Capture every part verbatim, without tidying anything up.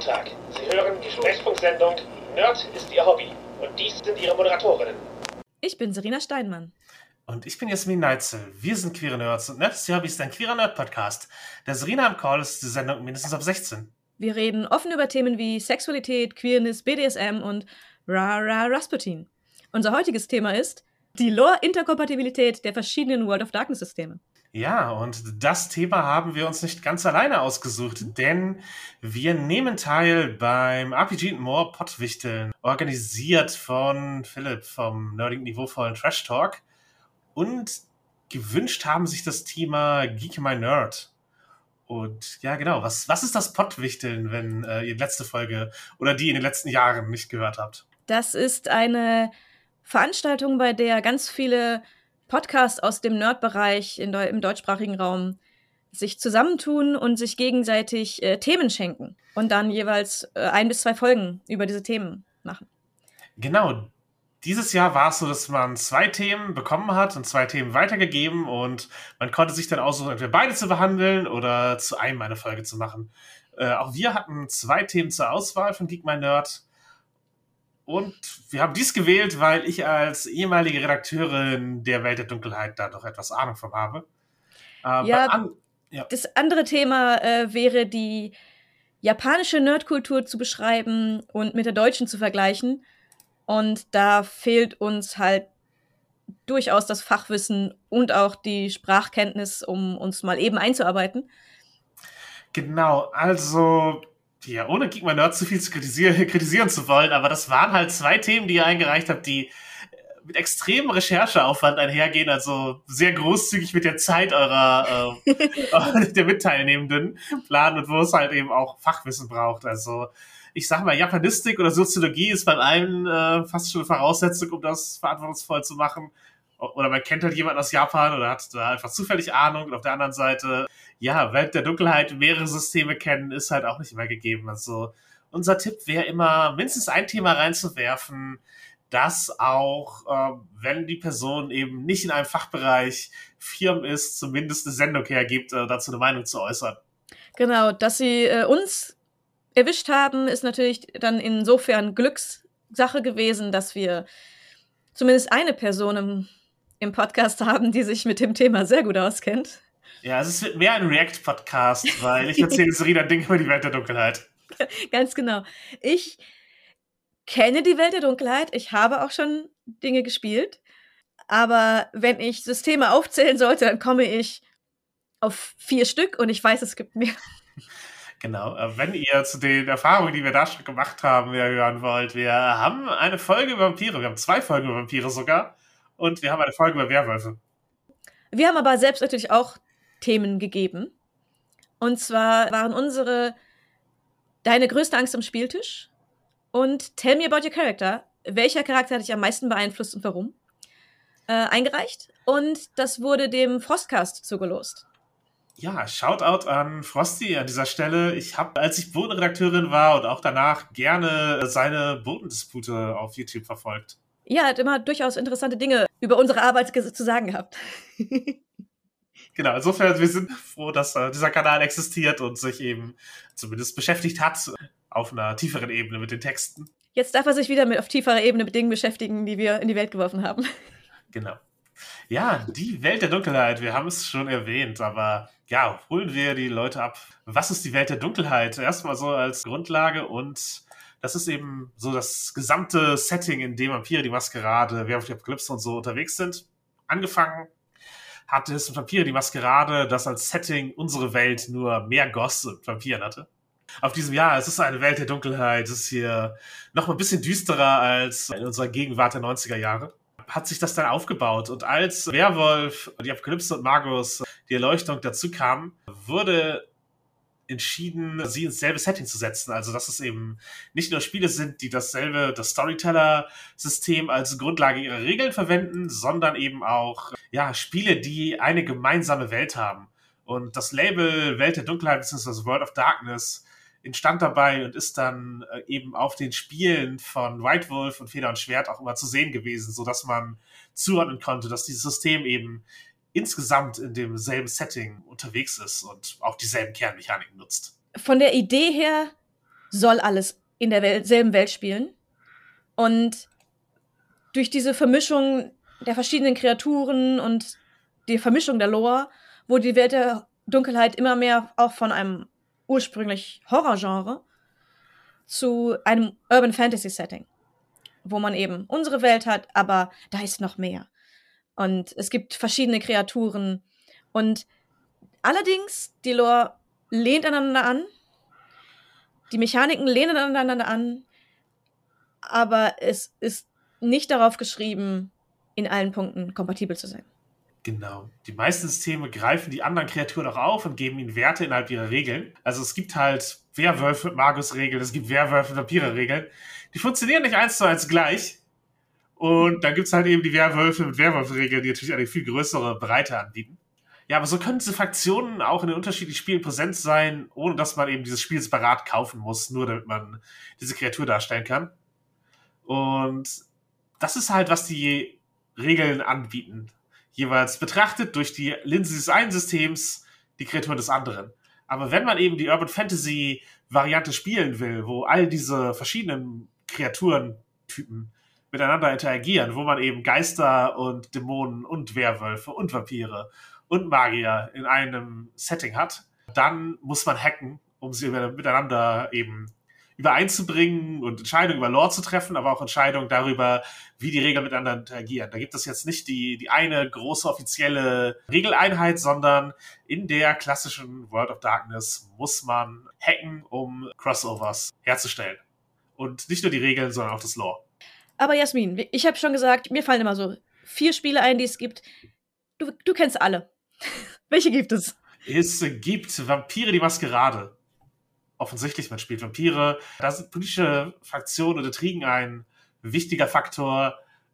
Tag. Sie hören die Sprechfunksendung Nerd ist Ihr Hobby. Und dies sind Ihre Moderatorinnen. Ich bin Serena Steinmann. Und ich bin Jasmin Neitzel. Wir sind Queere Nerds und Nerd ist Ihr Hobby ist ein queerer Nerd-Podcast. Der Serena am Call ist die Sendung mindestens ab sechzehn. Wir reden offen über Themen wie Sexualität, Queerness, B D S M und Ra-Ra Rasputin. Unser heutiges Thema ist die Lore-Interkompatibilität der verschiedenen World of Darkness-Systeme. Ja, und das Thema haben wir uns nicht ganz alleine ausgesucht, denn wir nehmen teil beim R P G and More Pottwichteln, organisiert von Philipp vom nerdigen niveauvollen Trash Talk. Und gewünscht haben sich das Thema Geek My Nerd. Und ja, genau, was, was ist das Pottwichteln, wenn äh, ihr die letzte Folge oder die in den letzten Jahren nicht gehört habt? Das ist eine Veranstaltung, bei der ganz viele Podcasts aus dem Nerd-Bereich in Deu- im deutschsprachigen Raum sich zusammentun und sich gegenseitig äh, Themen schenken und dann jeweils äh, ein bis zwei Folgen über diese Themen machen. Genau. Dieses Jahr war es so, dass man zwei Themen bekommen hat und zwei Themen weitergegeben und man konnte sich dann aussuchen, entweder beide zu behandeln oder zu einem eine Folge zu machen. Äh, auch wir hatten zwei Themen zur Auswahl von Geek My Nerd und wir haben dies gewählt, weil ich als ehemalige Redakteurin der Welt der Dunkelheit da doch etwas Ahnung von habe. Äh, Ja, an- ja, das andere Thema äh, wäre die japanische Nerdkultur zu beschreiben und mit der deutschen zu vergleichen. Und da fehlt uns halt durchaus das Fachwissen und auch die Sprachkenntnis, um uns mal eben einzuarbeiten. Genau, also, ja, ohne Geek My Nerd zu viel zu kritisieren, kritisieren zu wollen, aber das waren halt zwei Themen, die ihr eingereicht habt, die mit extremem Rechercheaufwand einhergehen, also sehr großzügig mit der Zeit eurer äh, der Mitteilnehmenden planen und wo es halt eben auch Fachwissen braucht. Also ich sag mal, Japanistik oder Soziologie ist beim einen äh, fast schon eine Voraussetzung, um das verantwortungsvoll zu machen. Oder man kennt halt jemanden aus Japan oder hat da einfach zufällig Ahnung. Und auf der anderen Seite, ja, Welt der Dunkelheit, mehrere Systeme kennen, ist halt auch nicht immer gegeben. Also unser Tipp wäre immer, mindestens ein Thema reinzuwerfen, das auch, äh, wenn die Person eben nicht in einem Fachbereich firm ist, zumindest eine Sendung hergibt, äh, dazu eine Meinung zu äußern. Genau, dass sie äh, uns erwischt haben, ist natürlich dann insofern Glückssache gewesen, dass wir zumindest eine Person im, im Podcast haben, die sich mit dem Thema sehr gut auskennt. Ja, also es wird mehr ein React-Podcast, weil ich erzähle Serena Dinge über die Welt der Dunkelheit. Ganz genau. Ich kenne die Welt der Dunkelheit, ich habe auch schon Dinge gespielt, aber wenn ich Systeme aufzählen sollte, dann komme ich auf vier Stück und ich weiß, es gibt mehr. Genau, äh, wenn ihr zu den Erfahrungen, die wir da schon gemacht haben, mehr hören wollt, wir haben eine Folge über Vampire, wir haben zwei Folgen über Vampire sogar und wir haben eine Folge über Werwölfe. Wir haben aber selbst natürlich auch Themen gegeben. Und zwar waren unsere Deine größte Angst am Spieltisch und Tell me about your character. Welcher Charakter hat dich am meisten beeinflusst und warum? Äh, eingereicht. Und das wurde dem Frostcast zugelost. Ja, Shoutout an Frosty an dieser Stelle. Ich habe, als ich Bodenredakteurin war und auch danach, gerne seine Bodendispute auf YouTube verfolgt. Ja, er hat immer durchaus interessante Dinge über unsere Arbeit ge- zu sagen gehabt. Genau, insofern, wir sind froh, dass äh, dieser Kanal existiert und sich eben zumindest beschäftigt hat auf einer tieferen Ebene mit den Texten. Jetzt darf er sich wieder mit auf tieferer Ebene mit Dingen beschäftigen, die wir in die Welt geworfen haben. Genau. Ja, die Welt der Dunkelheit, wir haben es schon erwähnt, aber ja, holen wir die Leute ab. Was ist die Welt der Dunkelheit? Erstmal so als Grundlage und das ist eben so das gesamte Setting, in dem Vampire die Maskerade, Werwolf die Apokalypse und so unterwegs sind. Angefangen hat es Vampire die Maskerade, das als Setting unsere Welt nur mehr Goss und Vampiren hatte. Auf diesem Jahr, es ist eine Welt der Dunkelheit, es ist hier noch mal ein bisschen düsterer als in unserer Gegenwart der neunziger Jahre. Hat sich das dann aufgebaut. Und als Werwolf, die Apokalypse und Magus, die Erleuchtung dazu kamen, wurde entschieden, sie ins selbe Setting zu setzen. Also, dass es eben nicht nur Spiele sind, die dasselbe, das Storyteller-System als Grundlage ihrer Regeln verwenden, sondern eben auch, ja, Spiele, die eine gemeinsame Welt haben. Und das Label Welt der Dunkelheit bzw. World of Darkness entstand dabei und ist dann äh, eben auf den Spielen von White Wolf und Feder und Schwert auch immer zu sehen gewesen, sodass man zuordnen konnte, dass dieses System eben insgesamt in demselben Setting unterwegs ist und auch dieselben Kernmechaniken nutzt. Von der Idee her soll alles in derselben Welt spielen. Und durch diese Vermischung der verschiedenen Kreaturen und die Vermischung der Lore wurde die Welt der Dunkelheit immer mehr auch von einem ursprünglich Horrorgenre zu einem Urban Fantasy Setting, wo man eben unsere Welt hat, aber da ist noch mehr. Und es gibt verschiedene Kreaturen. Und allerdings, die Lore lehnt aneinander an, die Mechaniken lehnen aneinander an, aber es ist nicht darauf geschrieben, in allen Punkten kompatibel zu sein. Genau. Die meisten Systeme greifen die anderen Kreaturen auch auf und geben ihnen Werte innerhalb ihrer Regeln. Also es gibt halt Werwölfe mit Magus-Regeln, es gibt Werwölfe mit Vampire-Regeln. Die funktionieren nicht eins zu eins gleich. Und dann gibt es halt eben die Werwölfe mit Werwolf-Regeln, die natürlich eine viel größere Breite anbieten. Ja, aber so können diese Fraktionen auch in den unterschiedlichen Spielen präsent sein, ohne dass man eben dieses Spiel separat kaufen muss, nur damit man diese Kreatur darstellen kann. Und das ist halt, was die Regeln anbieten. Jeweils betrachtet durch die Linse des einen Systems die Kreaturen des anderen. Aber wenn man eben die Urban Fantasy Variante spielen will, wo all diese verschiedenen Kreaturentypen miteinander interagieren, wo man eben Geister und Dämonen und Werwölfe und Vampire und Magier in einem Setting hat, dann muss man hacken, um sie miteinander eben übereinzubringen und Entscheidungen über Lore zu treffen, aber auch Entscheidungen darüber, wie die Regeln miteinander interagieren. Da gibt es jetzt nicht die, die eine große offizielle Regeleinheit, sondern in der klassischen World of Darkness muss man hacken, um Crossovers herzustellen. Und nicht nur die Regeln, sondern auch das Lore. Aber Jasmin, ich habe schon gesagt, mir fallen immer so vier Spiele ein, die es gibt. Du, du kennst alle. Welche gibt es? Es gibt Vampire die Maskerade. Offensichtlich, man spielt Vampire. Da sind politische Fraktionen und Intrigen ein wichtiger Faktor.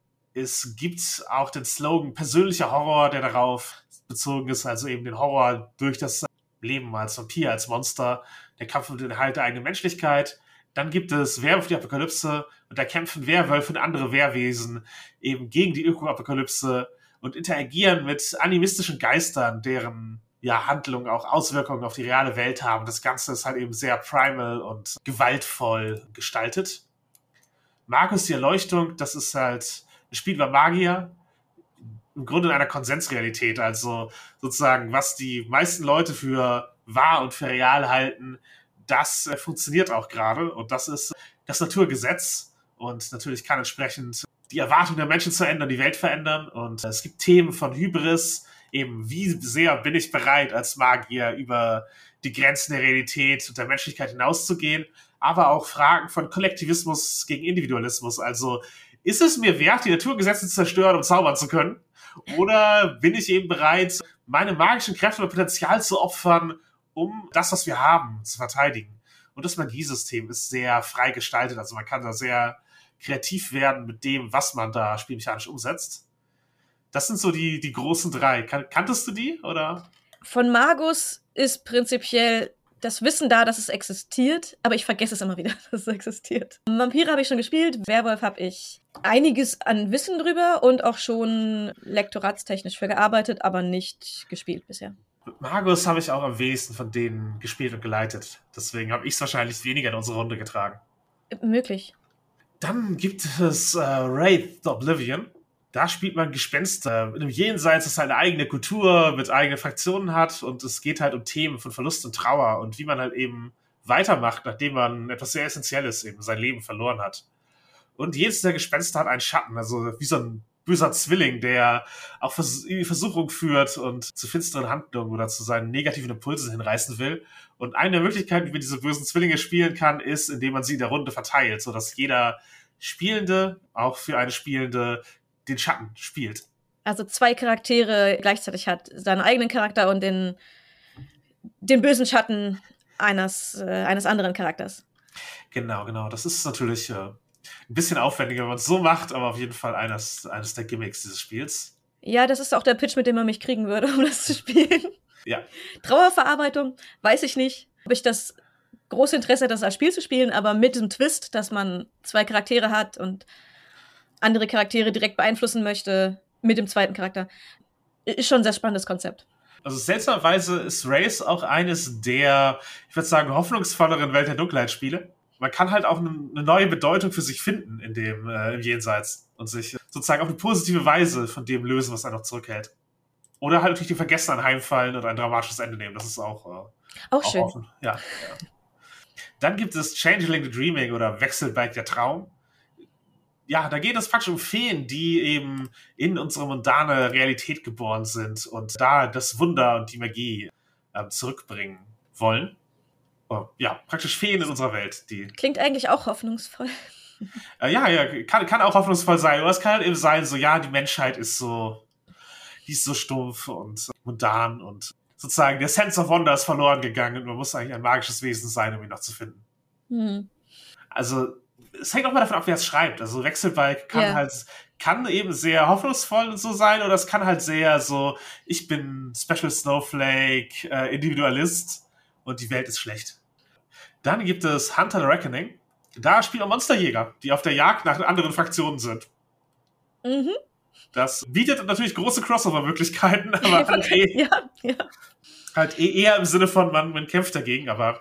Es gibt auch den Slogan persönlicher Horror, der darauf bezogen ist, also eben den Horror durch das Leben als Vampir, als Monster, der Kampf um den Erhalt der eigenen Menschlichkeit. Dann gibt es Werwolf die Apokalypse und da kämpfen Werwölfe und andere Wehrwesen eben gegen die Öko-Apokalypse und interagieren mit animistischen Geistern, deren ja, Handlungen auch Auswirkungen auf die reale Welt haben. Das Ganze ist halt eben sehr primal und gewaltvoll gestaltet. Magus die Erleuchtung, das ist halt ein Spiel über Magier, im Grunde in einer Konsensrealität, also sozusagen, was die meisten Leute für wahr und für real halten, das äh, funktioniert auch gerade und das ist das Naturgesetz und natürlich kann entsprechend die Erwartung der Menschen zu ändern, die Welt verändern und äh, es gibt Themen von Hybris, eben wie sehr bin ich bereit als Magier über die Grenzen der Realität und der Menschlichkeit hinauszugehen, aber auch Fragen von Kollektivismus gegen Individualismus, also ist es mir wert, die Naturgesetze zu zerstören, um zaubern zu können? Oder bin ich eben bereit, meine magischen Kräfte und Potenzial zu opfern, um das, was wir haben, zu verteidigen? Und das Magiesystem ist sehr frei gestaltet, also man kann da sehr kreativ werden mit dem, was man da spielmechanisch umsetzt. Das sind so die, die großen drei. Kan- kanntest du die, oder? Von Magus ist prinzipiell das Wissen da, dass es existiert, aber ich vergesse es immer wieder, dass es existiert. Vampire habe ich schon gespielt, Werwolf habe ich einiges an Wissen drüber und auch schon lektoratstechnisch für gearbeitet, aber nicht gespielt bisher. Mit Magus habe ich auch am wenigsten von denen gespielt und geleitet. Deswegen habe ich es wahrscheinlich weniger in unsere Runde getragen. Möglich. Dann gibt es äh, Wraith the Oblivion. Da spielt man Gespenster in einem Jenseits, das halt eine eigene Kultur mit eigenen Fraktionen hat und es geht halt um Themen von Verlust und Trauer und wie man halt eben weitermacht, nachdem man etwas sehr Essentielles, eben sein Leben verloren hat. Und jedes der Gespenster hat einen Schatten, also wie so ein böser Zwilling, der auch Vers- in die Versuchung führt und zu finsteren Handlungen oder zu seinen negativen Impulsen hinreißen will. Und eine der Möglichkeiten, wie man diese bösen Zwillinge spielen kann, ist, indem man sie in der Runde verteilt, sodass jeder Spielende, auch für eine Spielende, den Schatten spielt. Also zwei Charaktere gleichzeitig hat, seinen eigenen Charakter und den, den bösen Schatten eines, äh, eines anderen Charakters. Genau, genau. Das ist natürlich äh, ein bisschen aufwendiger, wenn man es so macht, aber auf jeden Fall eines, eines der Gimmicks dieses Spiels. Ja, das ist auch der Pitch, mit dem man mich kriegen würde, um das zu spielen. Ja. Trauerverarbeitung, weiß ich nicht, ob ich das große Interesse hätte, das als Spiel zu spielen, aber mit diesem Twist, dass man zwei Charaktere hat und andere Charaktere direkt beeinflussen möchte mit dem zweiten Charakter. Ist schon ein sehr spannendes Konzept. Also seltsamerweise ist Wraith auch eines der, ich würde sagen, hoffnungsvolleren Welt der Dunkelheit-Spiele. man kann halt auch eine, eine neue Bedeutung für sich finden in dem äh, im Jenseits und sich sozusagen auf eine positive Weise von dem lösen, was einen noch zurückhält. Oder halt natürlich die Vergessen anheimfallen oder ein dramatisches Ende nehmen. Das ist auch, äh, Auch auch schön. offen. Ja, ja. Dann gibt es Changeling the Dreaming oder Wechselbalg der Traum. Ja, da geht es praktisch um Feen, die eben in unsere mundane Realität geboren sind und da das Wunder und die Magie äh, zurückbringen wollen. Oh, ja, praktisch Feen in unserer Welt. Die, Klingt eigentlich auch hoffnungsvoll. äh, ja, ja, kann, kann auch hoffnungsvoll sein. Oder es kann halt eben sein, so, ja, die Menschheit ist so, die ist so stumpf und mundan und sozusagen der Sense of Wonder ist verloren gegangen und man muss eigentlich ein magisches Wesen sein, um ihn noch zu finden. Hm. Also, es hängt auch mal davon ab, wer es schreibt. Also, Wechselbalg kann Ja. halt, kann eben sehr hoffnungsvoll und so sein oder es kann halt sehr so, ich bin Special Snowflake, äh, Individualist und die Welt ist schlecht. Dann gibt es Hunter the Reckoning. Da spielen auch Monsterjäger, die auf der Jagd nach anderen Fraktionen sind. Mhm. Das bietet natürlich große Crossover-Möglichkeiten, aber halt, eh, Ja, ja. halt eh eher im Sinne von, man, man kämpft dagegen, aber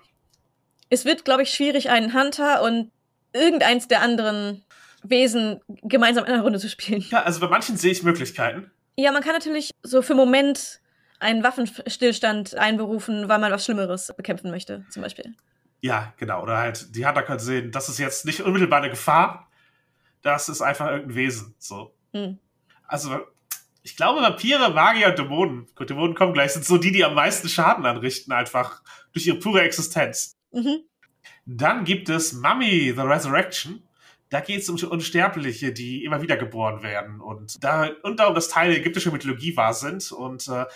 Es wird, glaube ich, schwierig, einen Hunter und irgendeins der anderen Wesen gemeinsam in einer Runde zu spielen. ja, also bei manchen sehe ich Möglichkeiten. Ja, man kann natürlich so für einen Moment einen Waffenstillstand einberufen, weil man was Schlimmeres bekämpfen möchte, zum Beispiel. Ja, genau. Oder halt, die Hunter können sehen, das ist jetzt nicht unmittelbar eine Gefahr, das ist einfach irgendein Wesen. So. Hm. Also, ich glaube, Vampire, Magier und Dämonen, gut, Dämonen kommen gleich, sind so die, die am meisten Schaden anrichten, einfach durch ihre pure Existenz. Mhm. Dann gibt es Mummy, the Resurrection. Da geht es um Unsterbliche, die immer wieder geboren werden und da und darum, dass Teile ägyptischer Mythologie wahr sind. Und äh,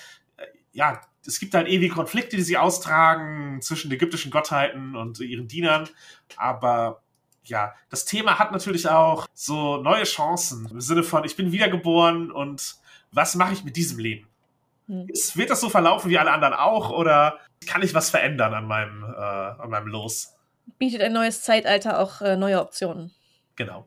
ja, es gibt halt ewige Konflikte, die sie austragen zwischen ägyptischen Gottheiten und ihren Dienern. Aber ja, das Thema hat natürlich auch so neue Chancen im Sinne von, ich bin wiedergeboren und was mache ich mit diesem Leben? Hm. Ist, wird das so verlaufen wie alle anderen auch oder kann ich was verändern an meinem, äh, an meinem Los? Bietet ein neues Zeitalter auch äh, neue Optionen. Genau.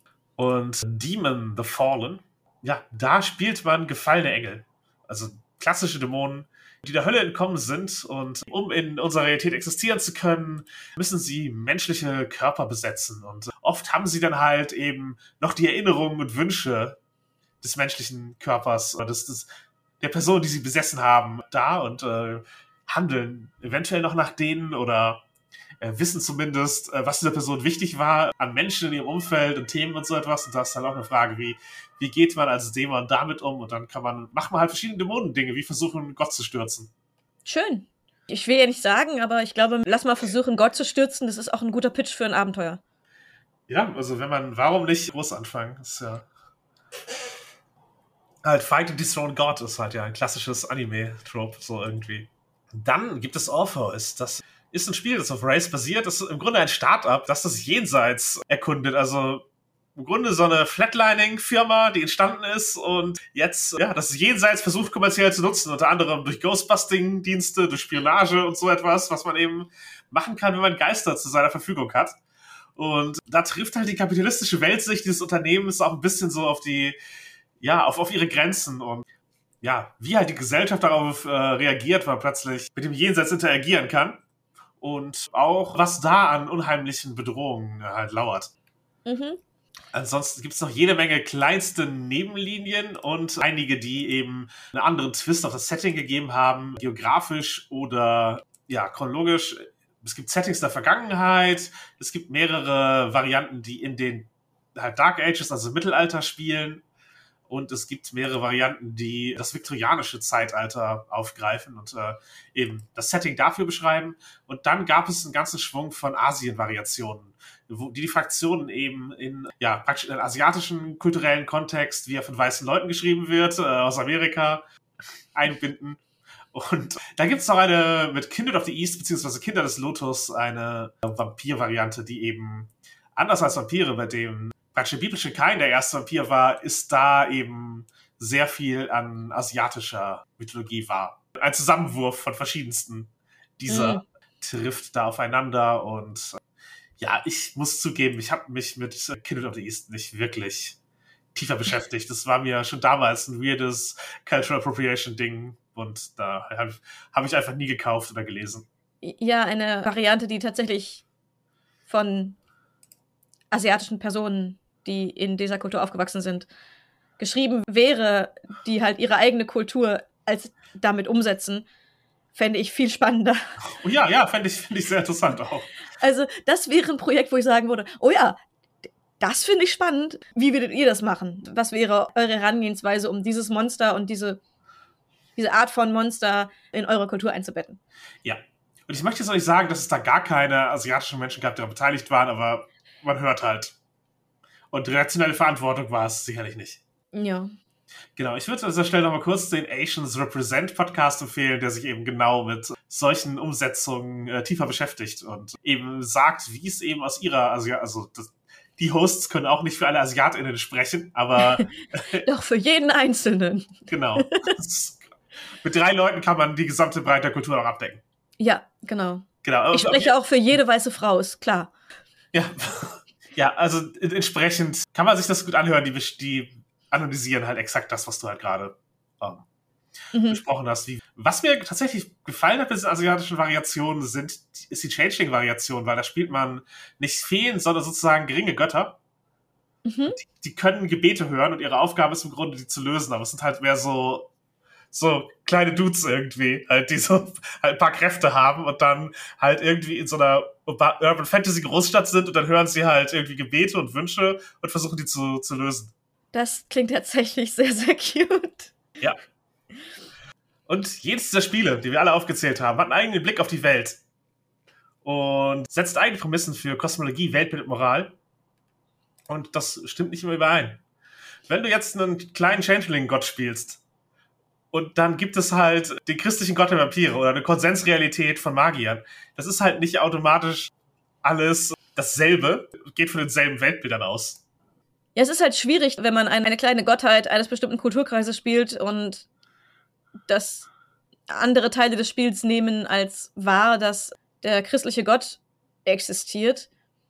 Und Demon the Fallen, ja, da spielt man gefallene Engel. Also klassische Dämonen, die der Hölle entkommen sind. Und um in unserer Realität existieren zu können, müssen sie menschliche Körper besetzen. Und oft haben sie dann halt eben noch die Erinnerungen und Wünsche des menschlichen Körpers, oder des, des, der Person, die sie besessen haben, da und äh, handeln eventuell noch nach denen oder äh, wissen zumindest, äh, was dieser Person wichtig war an Menschen in ihrem Umfeld und Themen und so etwas. Und da ist dann auch eine Frage, wie, wie geht man als Dämon damit um? Und dann kann man, macht man halt verschiedene Dämonendinge, wie versuchen, Gott zu stürzen. Schön. Ich will ja nicht sagen, aber ich glaube, lass mal versuchen, Gott zu stürzen. Das ist auch ein guter Pitch für ein Abenteuer. Ja, also wenn man, warum nicht groß anfangen? Das ist ja halt Fight and Dethrone God ist halt ja ein klassisches Anime-Trope, so irgendwie. Dann gibt es Orpheus. Das ist ein Spiel, das auf Race basiert. Das ist im Grunde ein Start-up, das das Jenseits erkundet. Also im Grunde so eine Flatlining-Firma, die entstanden ist und jetzt ja das Jenseits versucht kommerziell zu nutzen, unter anderem durch Ghostbusting-Dienste, durch Spionage und so etwas, was man eben machen kann, wenn man Geister zu seiner Verfügung hat. Und da trifft halt die kapitalistische Weltsicht dieses Unternehmens auch ein bisschen so auf die, ja, auf, auf ihre Grenzen und ja, wie halt die Gesellschaft darauf äh, reagiert, weil man plötzlich mit dem Jenseits interagieren kann und auch was da an unheimlichen Bedrohungen äh, halt lauert. Mhm. Ansonsten gibt es noch jede Menge kleinste Nebenlinien und einige, die eben einen anderen Twist auf das Setting gegeben haben, geografisch oder ja, chronologisch. Es gibt Settings der Vergangenheit, es gibt mehrere Varianten, die in den halt Dark Ages, also Mittelalter, spielen. Und es gibt mehrere Varianten, die das viktorianische Zeitalter aufgreifen und äh, eben das Setting dafür beschreiben. Und dann gab es einen ganzen Schwung von Asien-Variationen, wo die, die Fraktionen eben in, ja, praktisch in einen asiatischen kulturellen Kontext, wie er von weißen Leuten geschrieben wird, äh, aus Amerika, einbinden. Und da gibt es noch eine mit Kindred of the East, beziehungsweise Kinder des Lotus, eine Vampir-Variante, die eben anders als Vampire, bei dem praktisch der biblische Kain der erste Vampir war, ist da eben sehr viel an asiatischer Mythologie war. Ein Zusammenwurf von verschiedensten dieser Mhm. trifft da aufeinander und ja, ich muss zugeben, ich habe mich mit Kindred of the East nicht wirklich tiefer beschäftigt. Das war mir schon damals ein weirdes Cultural Appropriation-Ding und da habe ich, hab ich einfach nie gekauft oder gelesen. Ja, eine Variante, die tatsächlich von asiatischen Personen, die in dieser Kultur aufgewachsen sind, geschrieben wäre, die halt ihre eigene Kultur als damit umsetzen, fände ich viel spannender. Oh ja, ja, fände ich, fänd ich sehr interessant auch. Also das wäre ein Projekt, wo ich sagen würde, oh ja, das finde ich spannend. Wie würdet ihr das machen? Was wäre eure Herangehensweise, um dieses Monster und diese, diese Art von Monster in eure Kultur einzubetten? Ja, und ich möchte jetzt auch nicht sagen, dass es da gar keine asiatischen Menschen gab, die daran beteiligt waren, aber man hört halt. Und redaktionelle Verantwortung war es sicherlich nicht. Ja. Genau, ich würde an dieser Stelle nochmal kurz den Asians Represent Podcast empfehlen, der sich eben genau mit solchen Umsetzungen äh, tiefer beschäftigt und eben sagt, wie es eben aus ihrer, also, also das, die Hosts können auch nicht für alle AsiatInnen sprechen, aber doch für jeden Einzelnen. Genau. Mit drei Leuten kann man die gesamte Breite der Kultur auch abdecken. Ja, genau. Genau. Ich spreche auch für jede weiße Frau, ist klar. Ja, ja, also entsprechend kann man sich das gut anhören, die, die analysieren halt exakt das, was du halt gerade ähm, mhm. besprochen hast. Wie, was mir tatsächlich gefallen hat mit den asiatischen Variationen, sind, ist die Changeling-Variation, weil da spielt man nicht Feen, sondern sozusagen geringe Götter. Mhm. Die, die können Gebete hören und ihre Aufgabe ist im Grunde, die zu lösen, aber es sind halt mehr so so kleine Dudes irgendwie, halt, die so halt ein paar Kräfte haben und dann halt irgendwie in so einer Urban Fantasy Großstadt sind und dann hören sie halt irgendwie Gebete und Wünsche und versuchen die zu, zu lösen. Das klingt tatsächlich sehr, sehr cute. Ja. Und jedes dieser Spiele, die wir alle aufgezählt haben, hat einen eigenen Blick auf die Welt und setzt eigene Prämissen für Kosmologie, Weltbild und Moral. Und das stimmt nicht immer überein. Wenn du jetzt einen kleinen Changeling-Gott spielst, und dann gibt es halt den christlichen Gott der Vampire oder eine Konsensrealität von Magiern. Das ist halt nicht automatisch alles dasselbe, geht von denselben Weltbildern aus. Ja, es ist halt schwierig, wenn man eine kleine Gottheit eines bestimmten Kulturkreises spielt und das andere Teile des Spiels nehmen als wahr, dass der christliche Gott existiert.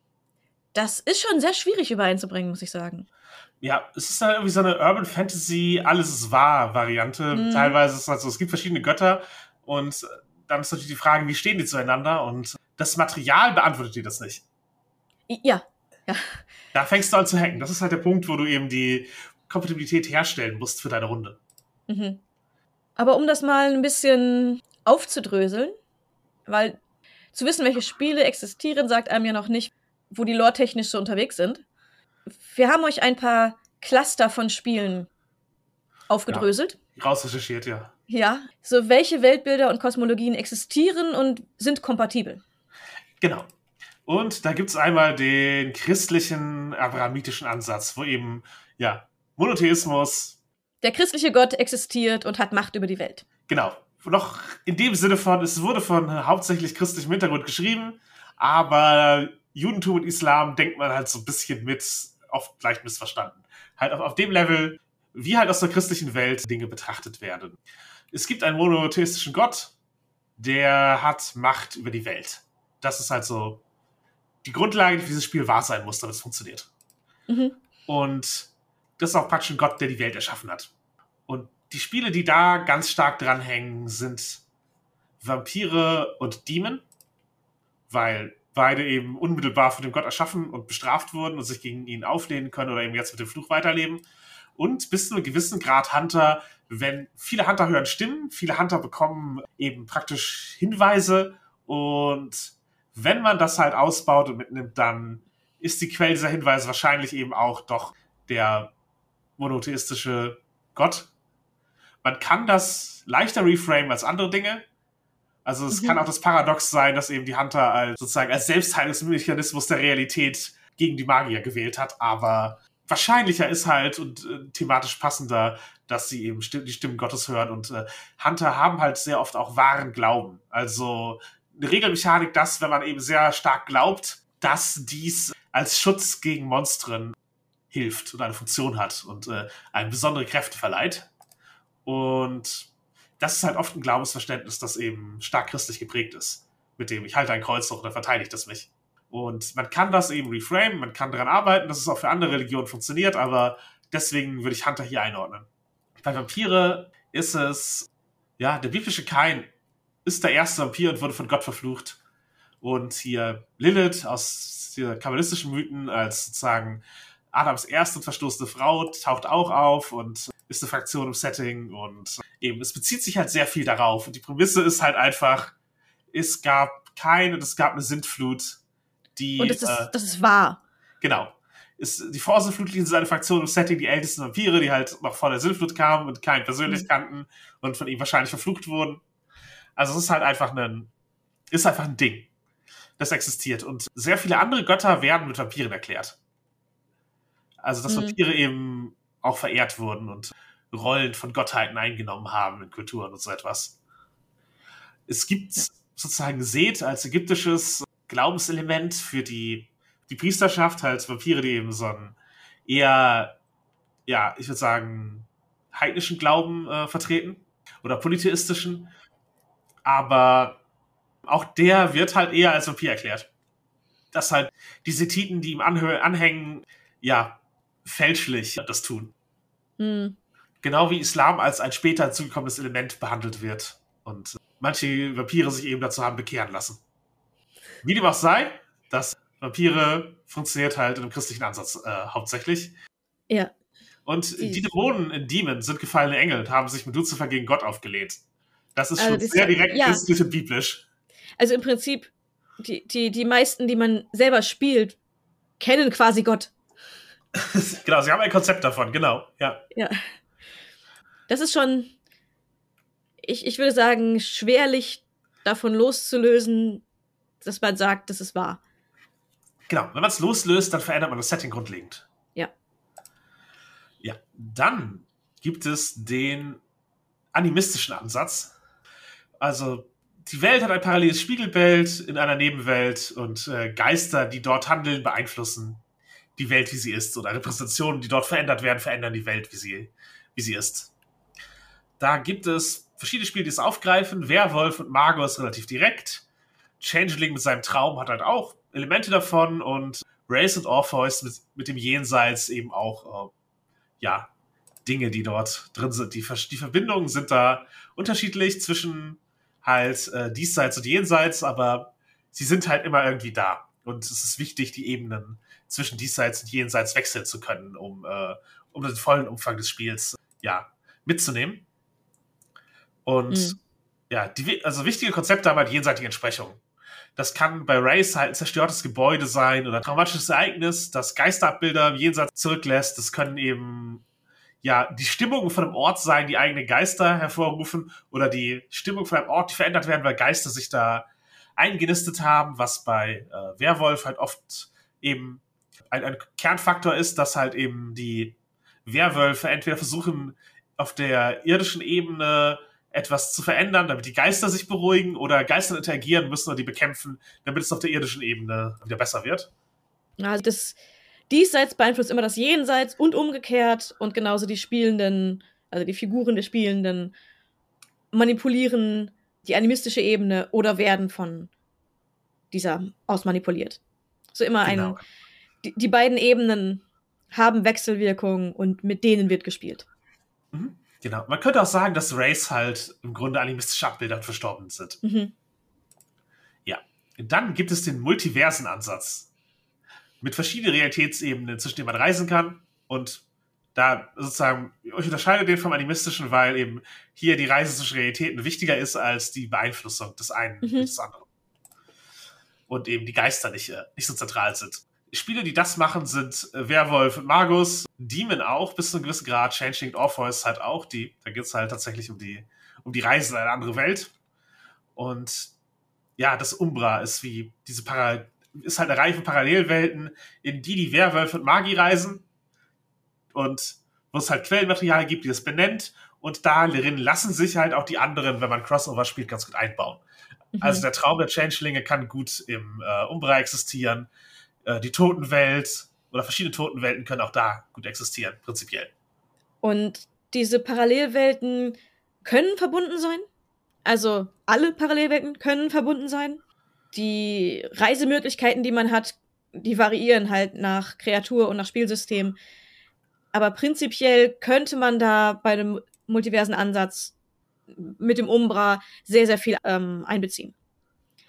Das ist schon sehr schwierig übereinzubringen, muss ich sagen. Ja, es ist halt irgendwie so eine Urban Fantasy, alles ist wahr Variante. Mhm. Teilweise ist es halt so, es gibt verschiedene Götter und dann ist natürlich die Frage, wie stehen die zueinander und das Material beantwortet dir das nicht. Ja, ja. Da fängst du an zu hacken. Das ist halt der Punkt, wo du eben die Kompatibilität herstellen musst für deine Runde. Mhm. Aber um das mal ein bisschen aufzudröseln, weil zu wissen, welche Spiele existieren, sagt einem ja noch nicht, wo die lore-technisch so unterwegs sind. Wir haben euch ein paar Cluster von Spielen aufgedröselt. Ja, rausrecherchiert, ja. Ja, so welche Weltbilder und Kosmologien existieren und sind kompatibel. Genau. Und da gibt es einmal den christlichen, abrahamitischen Ansatz, wo eben, ja, Monotheismus. Der christliche Gott existiert und hat Macht über die Welt. Genau. Noch in dem Sinne von, es wurde von hauptsächlich christlichem Hintergrund geschrieben, aber Judentum und Islam denkt man halt so ein bisschen mit, oft leicht missverstanden. Halt auf, auf dem Level, wie halt aus der christlichen Welt Dinge betrachtet werden. Es gibt einen monotheistischen Gott, der hat Macht über die Welt. Das ist halt so die Grundlage, die für dieses Spiel wahr sein muss, damit es funktioniert. Mhm. Und das ist auch praktisch ein Gott, der die Welt erschaffen hat. Und die Spiele, die da ganz stark dranhängen, sind Vampire und Dämonen, weil beide eben unmittelbar von dem Gott erschaffen und bestraft wurden und sich gegen ihn auflehnen können oder eben jetzt mit dem Fluch weiterleben. Und bis zu einem gewissen Grad Hunter, wenn viele Hunter hören Stimmen, viele Hunter bekommen eben praktisch Hinweise und wenn man das halt ausbaut und mitnimmt, dann ist die Quelle dieser Hinweise wahrscheinlich eben auch doch der monotheistische Gott. Man kann das leichter reframen als andere Dinge. Also es mhm. kann auch das Paradox sein, dass eben die Hunter als sozusagen als Selbstheilungsmechanismus der Realität gegen die Magier gewählt hat, aber wahrscheinlicher ist halt und äh, thematisch passender, dass sie eben sti- die Stimmen Gottes hören und äh, Hunter haben halt sehr oft auch wahren Glauben. Also eine Regelmechanik, dass, wenn man eben sehr stark glaubt, dass dies als Schutz gegen Monstren hilft und eine Funktion hat und äh, einem besondere Kräfte verleiht. Und das ist halt oft ein Glaubensverständnis, das eben stark christlich geprägt ist. Mit dem, ich halte ein Kreuz hoch und dann verteidigt es mich. Und man kann das eben reframen, man kann daran arbeiten, dass es auch für andere Religionen funktioniert, aber deswegen würde ich Hunter hier einordnen. Bei Vampire ist es, ja, der biblische Kain ist der erste Vampir und wurde von Gott verflucht. Und hier Lilith aus der kabbalistischen Mythen als sozusagen Adams erste verstoßene Frau taucht auch auf und ist eine Fraktion im Setting. Und eben, es bezieht sich halt sehr viel darauf. Und die Prämisse ist halt einfach, es gab keine, es gab eine Sintflut, die... Und das ist, äh, das ist wahr. Genau. Ist, die Vorsinnflutlichen sind eine Fraktion im Setting, die ältesten Vampire, die halt noch vor der Sintflut kamen und keinen persönlich Mhm. kannten und von ihm wahrscheinlich verflucht wurden. Also es ist halt einfach ein, ist einfach ein Ding, das existiert. Und sehr viele andere Götter werden mit Vampiren erklärt. Also dass Mhm. Vampire eben auch verehrt wurden und Rollen von Gottheiten eingenommen haben in Kulturen und so etwas. Es gibt Ja. sozusagen Seth als ägyptisches Glaubenselement für die, die Priesterschaft, halt Vampire, die eben so einen eher, ja, ich würde sagen, heidnischen Glauben äh, vertreten oder polytheistischen. Aber auch der wird halt eher als Vampir erklärt. Dass halt die Sethiten, die ihm anhö- anhängen, ja, fälschlich das tun. Mhm. Genau wie Islam als ein später zugekommenes Element behandelt wird. Und manche Vampire sich eben dazu haben bekehren lassen. Wie dem auch sei, dass Vampire funktioniert halt in einem christlichen Ansatz äh, hauptsächlich. Ja. Und Die- die Dämonen in Demon sind gefallene Engel und haben sich mit Luzifer gegen Gott aufgelehnt. Das ist Also schon das- sehr direkt ja. christlich und biblisch. Also im Prinzip, die, die, die meisten, die man selber spielt, kennen quasi Gott. Genau, sie haben ein Konzept davon, genau, ja. Ja. Das ist schon, ich, ich würde sagen, schwerlich davon loszulösen, dass man sagt, das ist wahr. Genau, wenn man es loslöst, dann verändert man das Setting grundlegend. Ja. Ja, dann gibt es den animistischen Ansatz. Also, die Welt hat ein paralleles Spiegelbild in einer Nebenwelt und äh, Geister, die dort handeln, beeinflussen die Welt, wie sie ist. Oder Repräsentationen, die dort verändert werden, verändern die Welt, wie sie, wie sie ist. Da gibt es verschiedene Spiele, die es aufgreifen. Werwolf und Magus relativ direkt. Changeling mit seinem Traum hat halt auch Elemente davon und Wraith und Orpheus mit, mit dem Jenseits eben auch, äh, ja, Dinge, die dort drin sind. Die, die Verbindungen sind da unterschiedlich zwischen halt äh, Diesseits und Jenseits, aber sie sind halt immer irgendwie da. Und es ist wichtig, die Ebenen zwischen Diesseits und Jenseits wechseln zu können, um, äh, um den vollen Umfang des Spiels ja, mitzunehmen. Und Mhm. ja, die, also wichtige Konzepte haben halt jenseitige Entsprechungen. Das kann bei Wraith halt ein zerstörtes Gebäude sein oder ein traumatisches Ereignis, das Geisterabbilder im Jenseits zurücklässt. Das können eben ja die Stimmung von einem Ort sein, die eigene Geister hervorrufen oder die Stimmung von einem Ort, die verändert werden, weil Geister sich da eingenistet haben, was bei äh, Werwolf halt oft eben ein, ein Kernfaktor ist, dass halt eben die Werwölfe entweder versuchen, auf der irdischen Ebene etwas zu verändern, damit die Geister sich beruhigen oder Geister interagieren müssen und die bekämpfen, damit es auf der irdischen Ebene wieder besser wird. Also das Diesseits beeinflusst immer das Jenseits und umgekehrt und genauso die Spielenden, also die Figuren der Spielenden manipulieren die animistische Ebene oder werden von dieser aus manipuliert. So immer Genau. ein, die, die beiden Ebenen haben Wechselwirkungen und mit denen wird gespielt. Mhm. Genau. Man könnte auch sagen, dass Wraiths halt im Grunde animistische Abbilder verstorben sind. Mhm. Ja. Und dann gibt es den Multiversen-Ansatz. Mit verschiedenen Realitätsebenen, zwischen denen man reisen kann. Und da sozusagen, ich unterscheide den vom animistischen, weil eben hier die Reise zwischen Realitäten wichtiger ist als die Beeinflussung des einen Mhm. durch das andere. Und eben die Geister nicht, äh, nicht so zentral sind. Spiele, die das machen, sind äh, Werwolf und Magus, Demon auch, bis zu einem gewissen Grad, Changeling und Orpheus halt auch. Die, da geht es halt tatsächlich um die, um die Reise in eine andere Welt. Und ja, das Umbra ist wie diese Para ist halt eine Reihe von Parallelwelten, in die die Werwölfe und Magi reisen. Und wo es halt Quellenmaterial gibt, die das benennt. Und darin lassen sich halt auch die anderen, wenn man Crossover spielt, ganz gut einbauen. Mhm. Also der Traum der Changelinge kann gut im äh, Umbra existieren. Äh, die Totenwelt oder verschiedene Totenwelten können auch da gut existieren, prinzipiell. Und diese Parallelwelten können verbunden sein. Also alle Parallelwelten können verbunden sein. Die Reisemöglichkeiten, die man hat, die variieren halt nach Kreatur und nach Spielsystem. Aber prinzipiell könnte man da bei einem multiversen Ansatz mit dem Umbra sehr, sehr viel ähm, einbeziehen.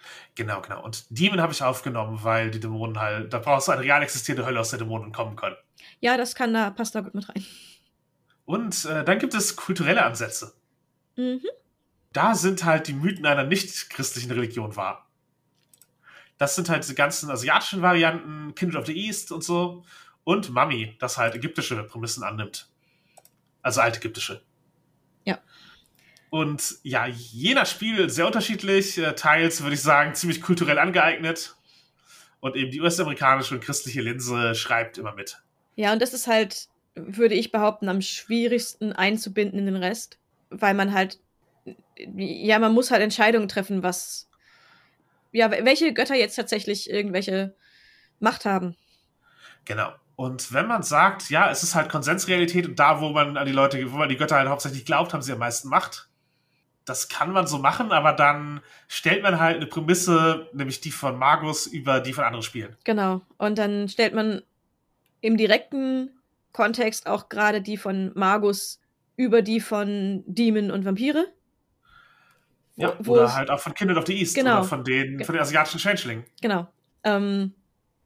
Genau, genau. Und Demon habe ich aufgenommen, weil die Dämonen halt, da brauchst du eine real existierende Hölle, aus der Dämonen kommen können. Ja, das kann da, passt da gut mit rein. Und äh, dann gibt es kulturelle Ansätze. Mhm. Da sind halt die Mythen einer nicht-christlichen Religion wahr. Das sind halt diese ganzen asiatischen Varianten, Kindred of the East und so. Und Mummy, das halt ägyptische Prämissen annimmt. Also altägyptische. Ja. Und ja, je nach Spiel sehr unterschiedlich. Äh, teils, würde ich sagen, ziemlich kulturell angeeignet. Und eben die U S-amerikanische und christliche Linse schreibt immer mit. Ja, und das ist halt, würde ich behaupten, am schwierigsten einzubinden in den Rest. Weil man halt, ja, man muss halt Entscheidungen treffen, was, ja, welche Götter jetzt tatsächlich irgendwelche Macht haben. Genau. Und wenn man sagt, ja, es ist halt Konsensrealität und da, wo man an die Leute, wo man die Götter halt hauptsächlich glaubt, haben sie am meisten Macht. Das kann man so machen, aber dann stellt man halt eine Prämisse, nämlich die von Magus, über die von anderen Spielen. Genau. Und dann stellt man im direkten Kontext auch gerade die von Magus über die von Demon und Vampire. Ja, wo oder es, halt auch von Kindred of the East genau, oder von den, von den asiatischen Changelingen. Genau. Ähm,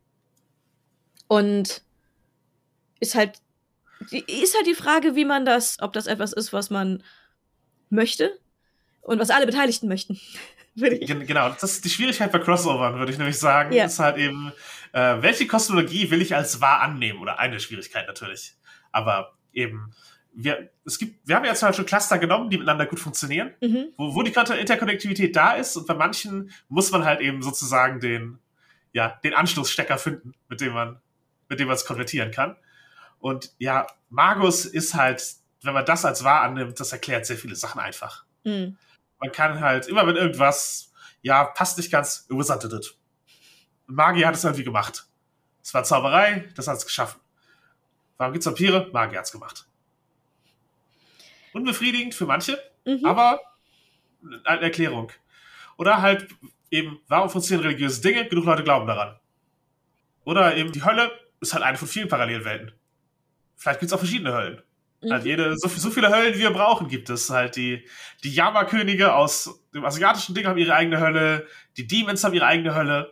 und ist halt, ist halt die Frage, wie man das, ob das etwas ist, was man möchte und was alle Beteiligten möchten. Genau, das ist die Schwierigkeit bei Crossovern, würde ich nämlich sagen, ja. ist halt eben, äh, welche Kosmologie will ich als wahr annehmen? Oder eine Schwierigkeit natürlich. Aber eben, wir, es gibt, wir haben jetzt halt schon Cluster genommen, die miteinander gut funktionieren, Mhm. wo, wo die Interkonnektivität da ist und bei manchen muss man halt eben sozusagen den, ja, den Anschlussstecker finden, mit dem man, mit dem man es konvertieren kann. Und ja, Magus ist halt, wenn man das als wahr annimmt, das erklärt sehr viele Sachen einfach. Mhm. Man kann halt, immer wenn irgendwas, ja, passt nicht ganz, Wizard did it. Und Magier hat es irgendwie gemacht. Es war Zauberei, das hat es geschaffen. Warum gibt's Vampire? Magier hat's gemacht. Unbefriedigend für manche, Mhm. aber eine Erklärung. Oder halt eben, warum funktionieren religiöse Dinge? Genug Leute glauben daran. Oder eben, die Hölle ist halt eine von vielen Parallelwelten. Vielleicht gibt's auch verschiedene Höllen. Mhm. Halt jede, so, so viele Höllen, wie wir brauchen, gibt es. Halt die, die Yama-Könige aus dem asiatischen Ding haben ihre eigene Hölle, die Demons haben ihre eigene Hölle.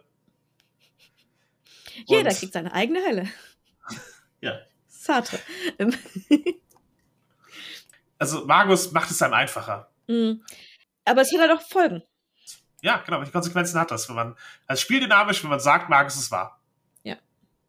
Jeder Und, kriegt seine eigene Hölle. Ja. Sartre. Also Magus macht es einem einfacher. Mhm. Aber es hat halt auch Folgen. Ja, genau, welche Konsequenzen hat das, wenn man als spieldynamisch, wenn man sagt, Magus ist wahr. Ja.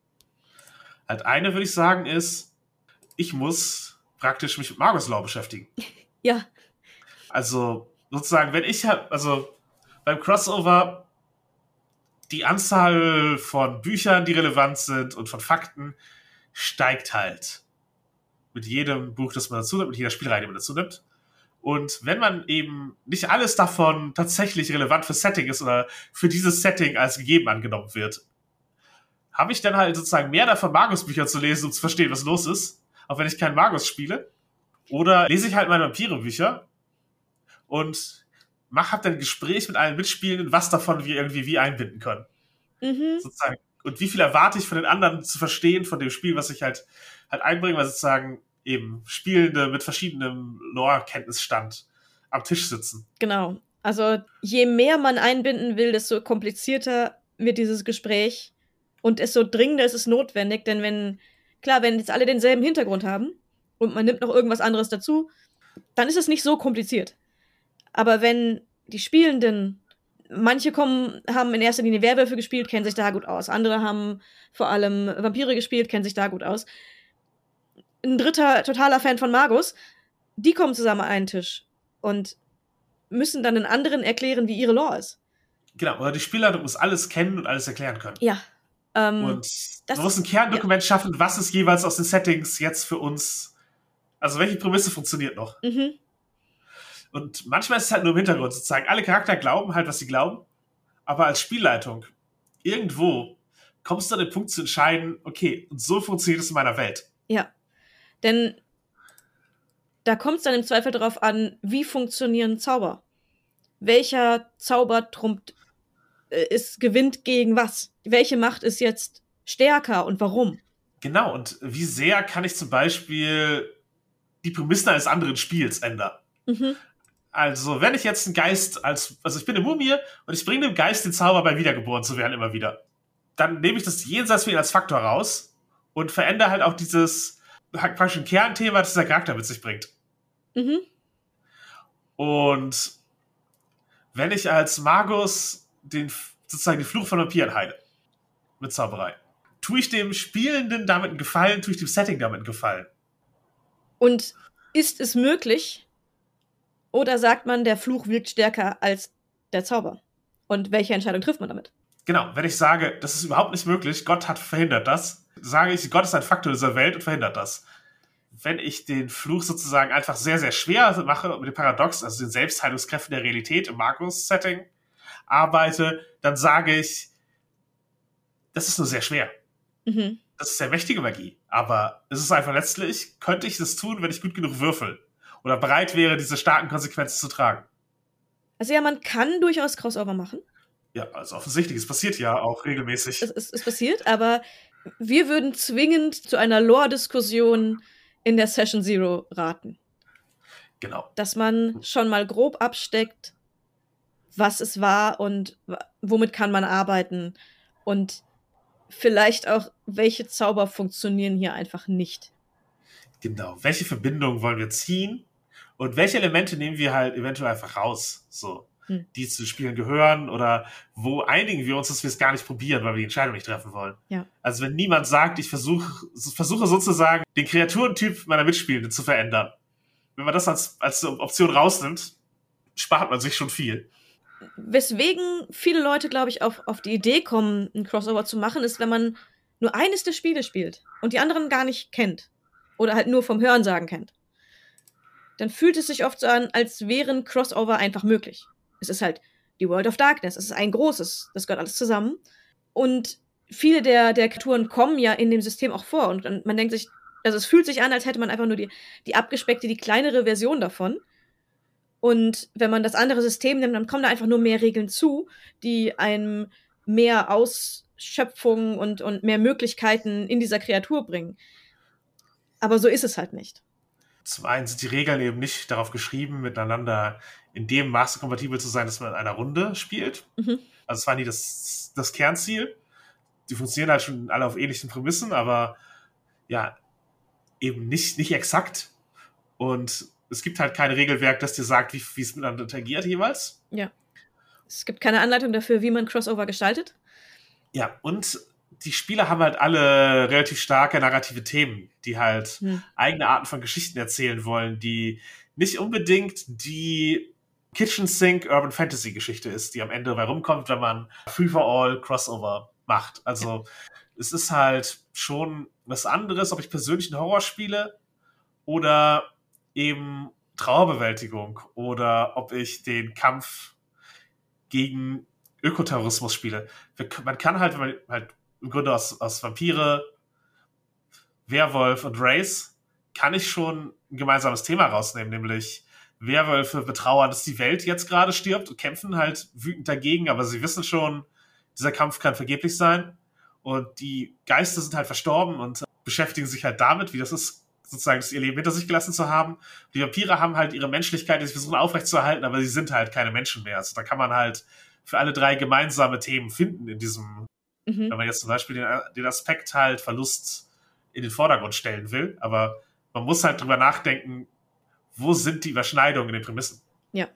Halt eine, würde ich sagen, ist, ich muss praktisch mich mit Magus-Law beschäftigen. Ja. Also, sozusagen, wenn ich halt, also beim Crossover die Anzahl von Büchern, die relevant sind und von Fakten, steigt halt. Mit jedem Buch, das man dazu nimmt, mit jeder Spielreihe, die man dazu nimmt. Und wenn man eben nicht alles davon tatsächlich relevant für Setting ist oder für dieses Setting als gegeben angenommen wird, habe ich dann halt sozusagen mehr davon, Magus-Bücher zu lesen, um zu verstehen, was los ist, auch wenn ich keinen Magus spiele. Oder lese ich halt meine Vampire-Bücher und mach, hab dann ein Gespräch mit allen Mitspielenden, was davon wir irgendwie wie einbinden können. Mhm. Sozusagen. Und wie viel erwarte ich von den anderen zu verstehen, von dem Spiel, was ich halt, halt einbringe, weil sozusagen eben Spielende mit verschiedenem Lore-Kenntnisstand am Tisch sitzen. Genau. Also je mehr man einbinden will, desto komplizierter wird dieses Gespräch und desto dringender ist es notwendig, denn wenn, klar, wenn jetzt alle denselben Hintergrund haben und man nimmt noch irgendwas anderes dazu, dann ist es nicht so kompliziert. Aber wenn die Spielenden, manche kommen, haben in erster Linie Werwölfe gespielt, kennen sich da gut aus. Andere haben vor allem Vampire gespielt, kennen sich da gut aus. Ein dritter totaler Fan von Magus, die kommen zusammen an einen Tisch und müssen dann den anderen erklären, wie ihre Lore ist. Genau, oder die Spielleitung muss alles kennen und alles erklären können. Ja. Ähm, und man muss ein Kerndokument ja. schaffen, was ist jeweils aus den Settings jetzt für uns, also welche Prämisse funktioniert noch. Mhm. Und manchmal ist es halt nur im Hintergrund sozusagen. Alle Charakter glauben halt, was sie glauben, aber als Spielleitung irgendwo kommst du an den Punkt zu entscheiden, okay, und so funktioniert es in meiner Welt. Ja, denn da kommt es dann im Zweifel darauf an, wie funktionieren Zauber. Welcher Zaubertrumpf äh, ist, gewinnt gegen was? Welche Macht ist jetzt stärker und warum? Genau, und wie sehr kann ich zum Beispiel die Prämissen eines anderen Spiels ändern? Mhm. Also, wenn ich jetzt einen Geist als, also ich bin eine Mumie und ich bringe dem Geist den Zauber, bei wiedergeboren zu werden, immer wieder. Dann nehme ich das Jenseits für ihn als Faktor raus und verändere halt auch dieses praktisch ein Kernthema, das der Charakter mit sich bringt. Mhm. Und wenn ich als Magus den, sozusagen den Fluch von Vampiren heile, mit Zauberei, tue ich dem Spielenden damit einen Gefallen, tue ich dem Setting damit einen Gefallen. Und ist es möglich, oder sagt man, der Fluch wirkt stärker als der Zauber? Und welche Entscheidung trifft man damit? Genau, wenn ich sage, das ist überhaupt nicht möglich, Gott hat verhindert das, sage ich, Gott ist ein Faktor dieser Welt und verhindert das. Wenn ich den Fluch sozusagen einfach sehr, sehr schwer mache, mit dem Paradox, also den Selbstheilungskräften der Realität im Magus-Setting arbeite, dann sage ich, das ist nur sehr schwer. Mhm. Das ist sehr mächtige Magie. Aber es ist einfach letztlich, könnte ich das tun, wenn ich gut genug würfel. Oder bereit wäre, diese starken Konsequenzen zu tragen. Also ja, man kann durchaus Crossover machen. Ja, also offensichtlich, es passiert ja auch regelmäßig. Es, es, es passiert, aber wir würden zwingend zu einer Lore-Diskussion in der Session Zero raten. Genau. Dass man schon mal grob absteckt, was es war und womit kann man arbeiten. Und vielleicht auch, welche Zauber funktionieren hier einfach nicht. Genau. Welche Verbindungen wollen wir ziehen? Und welche Elemente nehmen wir halt eventuell einfach raus? So, hm. die zu den Spielen gehören oder wo einigen wir uns, dass wir es gar nicht probieren, weil wir die Entscheidung nicht treffen wollen. Ja. Also wenn niemand sagt, ich versuche versuche sozusagen, den Kreaturentyp meiner Mitspielenden zu verändern. Wenn man das als, als Option rausnimmt, spart man sich schon viel. Weswegen viele Leute, glaube ich, auf, auf die Idee kommen, ein Crossover zu machen, ist, wenn man nur eines der Spiele spielt und die anderen gar nicht kennt. Oder halt nur vom Hörensagen kennt. Dann fühlt es sich oft so an, als wären Crossover einfach möglich. Es ist halt die World of Darkness, es ist ein großes, das gehört alles zusammen. Und viele der, der Kreaturen kommen ja in dem System auch vor. Und, und man denkt sich, also es fühlt sich an, als hätte man einfach nur die, die abgespeckte, die kleinere Version davon. Und wenn man das andere System nimmt, dann kommen da einfach nur mehr Regeln zu, die einem mehr Ausschöpfung und, und mehr Möglichkeiten in dieser Kreatur bringen. Aber so ist es halt nicht. Zum einen sind die Regeln eben nicht darauf geschrieben, miteinander in dem Maße kompatibel zu sein, dass man in einer Runde spielt. Mhm. Also es war nie das, das Kernziel. Die funktionieren halt schon alle auf ähnlichen Prämissen, aber ja, eben nicht, nicht exakt. Und es gibt halt kein Regelwerk, das dir sagt, wie, wie es miteinander interagiert jeweils. Ja. Es gibt keine Anleitung dafür, wie man Crossover gestaltet. Ja, und die Spieler haben halt alle relativ starke narrative Themen, die halt hm. eigene Arten von Geschichten erzählen wollen, die nicht unbedingt die Kitchen Sink Urban Fantasy Geschichte ist, die am Ende dabei rumkommt, wenn man Free-for-All Crossover macht. Also ja. Es ist halt schon was anderes, ob ich persönlich einen Horror spiele oder eben Trauerbewältigung oder ob ich den Kampf gegen Ökoterrorismus spiele. Man kann halt, wenn man halt im Grunde aus, aus Vampire, Werwolf und Race kann ich schon ein gemeinsames Thema rausnehmen, nämlich Werwölfe betrauern, dass die Welt jetzt gerade stirbt und kämpfen halt wütend dagegen, aber sie wissen schon, dieser Kampf kann vergeblich sein und die Geister sind halt verstorben und beschäftigen sich halt damit, wie das ist, sozusagen ihr Leben hinter sich gelassen zu haben. Die Vampire haben halt ihre Menschlichkeit, die sie versuchen aufrechtzuerhalten, aber sie sind halt keine Menschen mehr. Also da kann man halt für alle drei gemeinsame Themen finden in diesem, mhm. wenn man jetzt zum Beispiel den, den Aspekt halt Verlust in den Vordergrund stellen will, aber man muss halt drüber nachdenken, wo sind die Überschneidungen in den Prämissen? Ja.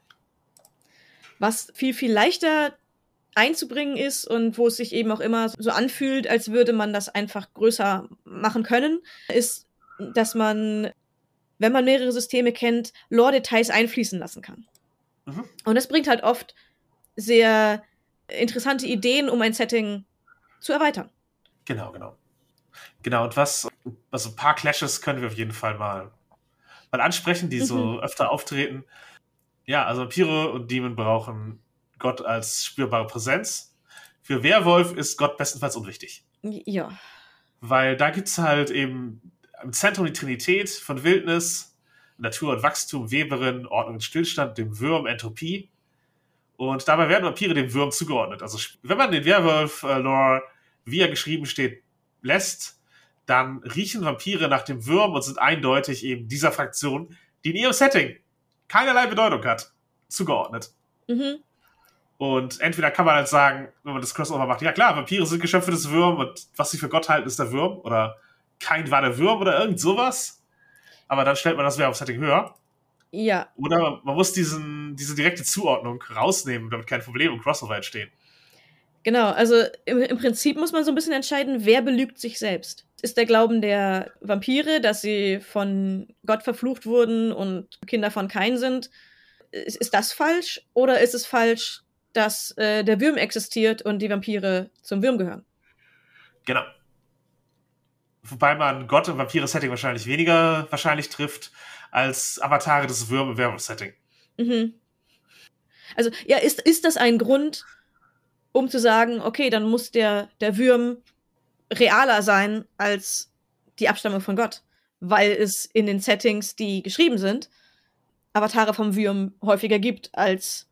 Was viel, viel leichter einzubringen ist und wo es sich eben auch immer so anfühlt, als würde man das einfach größer machen können, ist, dass man, wenn man mehrere Systeme kennt, Lore-Details einfließen lassen kann. Mhm. Und das bringt halt oft sehr interessante Ideen, um ein Setting zu erweitern. Genau, genau. Genau, und was, also ein paar Clashes können wir auf jeden Fall mal, mal ansprechen, die mhm. so öfter auftreten. Ja, also Vampire und Dämonen brauchen Gott als spürbare Präsenz. Für Werwolf ist Gott bestenfalls unwichtig. Ja. Weil da gibt's halt eben im Zentrum die Trinität von Wildnis, Natur und Wachstum, Weberin, Ordnung und Stillstand, dem Würm, Entropie. Und dabei werden Vampire dem Würm zugeordnet. Also wenn man den Werwolf-Lore, wie er geschrieben steht, lässt, dann riechen Vampire nach dem Würm und sind eindeutig eben dieser Fraktion, die in ihrem Setting keinerlei Bedeutung hat. zugeordnet. Mhm. Und entweder kann man halt sagen, wenn man das Crossover macht, ja klar, Vampire sind Geschöpfe des Würm und was sie für Gott halten, ist der Würm. Oder kein war der Würm oder irgend sowas. Aber dann stellt man das Werwolf-Setting höher. Ja. Oder man muss diesen, diese direkte Zuordnung rausnehmen, damit kein Problem im Crossover entstehen. Genau, also im, im Prinzip muss man so ein bisschen entscheiden, wer belügt sich selbst. Ist der Glauben der Vampire, dass sie von Gott verflucht wurden und Kinder von Kain sind, ist, ist das falsch? Oder ist es falsch, dass äh, der Würm existiert und die Vampire zum Würm gehören? Genau. Wobei man Gott im Vampire-Setting wahrscheinlich weniger wahrscheinlich trifft, als Avatare des Würm im Werwolf-Setting. Mhm. Also, ja, ist, ist das ein Grund, um zu sagen, okay, dann muss der, der Würm realer sein als die Abstammung von Gott? Weil es in den Settings, die geschrieben sind, Avatare vom Würm häufiger gibt als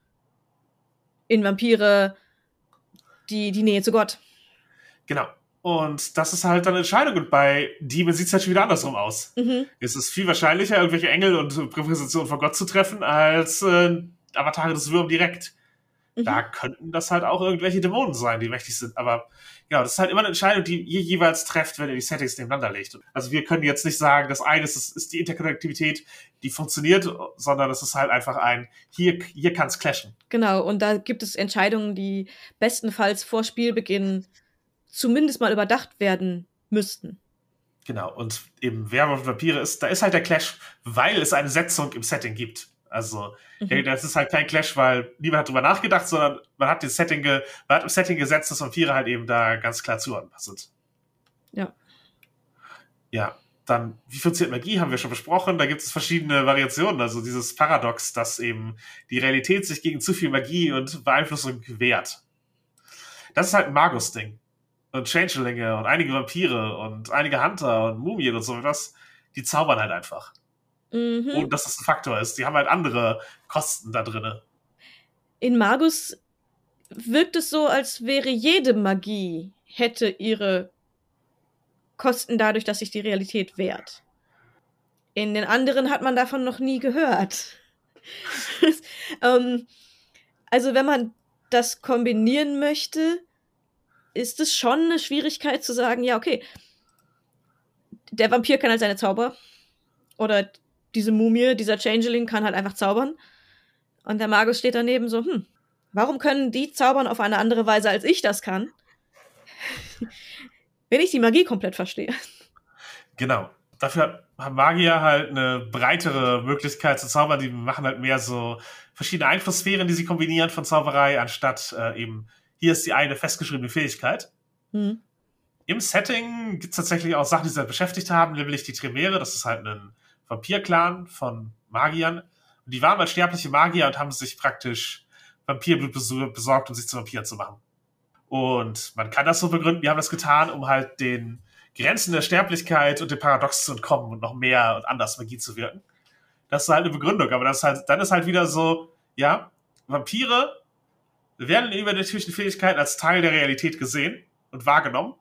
in Vampire die, die Nähe zu Gott. Genau. Und das ist halt dann eine Entscheidung. Und bei Demon sieht es halt schon wieder andersrum aus. Mhm. Es ist viel wahrscheinlicher, irgendwelche Engel und Präpositionen von Gott zu treffen, als äh, Avatare des Würm direkt. Mhm. Da könnten das halt auch irgendwelche Dämonen sein, die mächtig sind. Aber ja, das ist halt immer eine Entscheidung, die ihr jeweils trefft, wenn ihr die Settings nebeneinander legt. Also wir können jetzt nicht sagen, das eine ist, ist die Interkonnektivität, die funktioniert, sondern es ist halt einfach ein, hier, hier kann es clashen. Genau, und da gibt es Entscheidungen, die bestenfalls vor Spielbeginn zumindest mal überdacht werden müssten. Genau, und eben Werwolf und Vampire ist, da ist halt der Clash, weil es eine Setzung im Setting gibt. Also, mhm. das ist halt kein Clash, weil niemand hat drüber nachgedacht, sondern man hat das Setting, ge, man hat im Setting gesetzt, dass Vampire halt eben da ganz klar zuordnenbar sind. Ja. Ja, dann, wie funktioniert Magie, haben wir schon besprochen. Da gibt es verschiedene Variationen. Also dieses Paradox, dass eben die Realität sich gegen zu viel Magie und Beeinflussung wehrt. Das ist halt ein Magus-Ding. Und Changelinge und einige Vampire und einige Hunter und Mumien und so etwas, die zaubern halt einfach. Mhm. Ohne dass das ein Faktor ist. Die haben halt andere Kosten da drin. In Magus wirkt es so, als wäre jede Magie, hätte ihre Kosten dadurch, dass sich die Realität wehrt. In den anderen hat man davon noch nie gehört. ähm, also wenn man das kombinieren möchte, ist es schon eine Schwierigkeit zu sagen, ja, okay, der Vampir kann halt seine Zauber oder diese Mumie, dieser Changeling kann halt einfach zaubern und der Magus steht daneben so, hm, warum können die zaubern auf eine andere Weise, als ich das kann? Wenn ich die Magie komplett verstehe. Genau. Dafür haben Magier halt eine breitere Möglichkeit zu zaubern. Die machen halt mehr so verschiedene Einflusssphären, die sie kombinieren von Zauberei, anstatt äh, eben, hier ist die eine festgeschriebene Fähigkeit. Mhm. Im Setting gibt es tatsächlich auch Sachen, die sie halt beschäftigt haben, nämlich die Tremere. Das ist halt ein Vampir-Clan von Magiern. Und die waren mal sterbliche Magier und haben sich praktisch Vampirblut besorgt, um sich zu Vampiren zu machen. Und man kann das so begründen, die haben das getan, um halt den Grenzen der Sterblichkeit und dem Paradox zu entkommen und noch mehr und anders Magie zu wirken. Das ist halt eine Begründung, aber das ist halt, dann ist halt wieder so, ja, Vampire werden in übernatürlichen Fähigkeiten als Teil der Realität gesehen und wahrgenommen.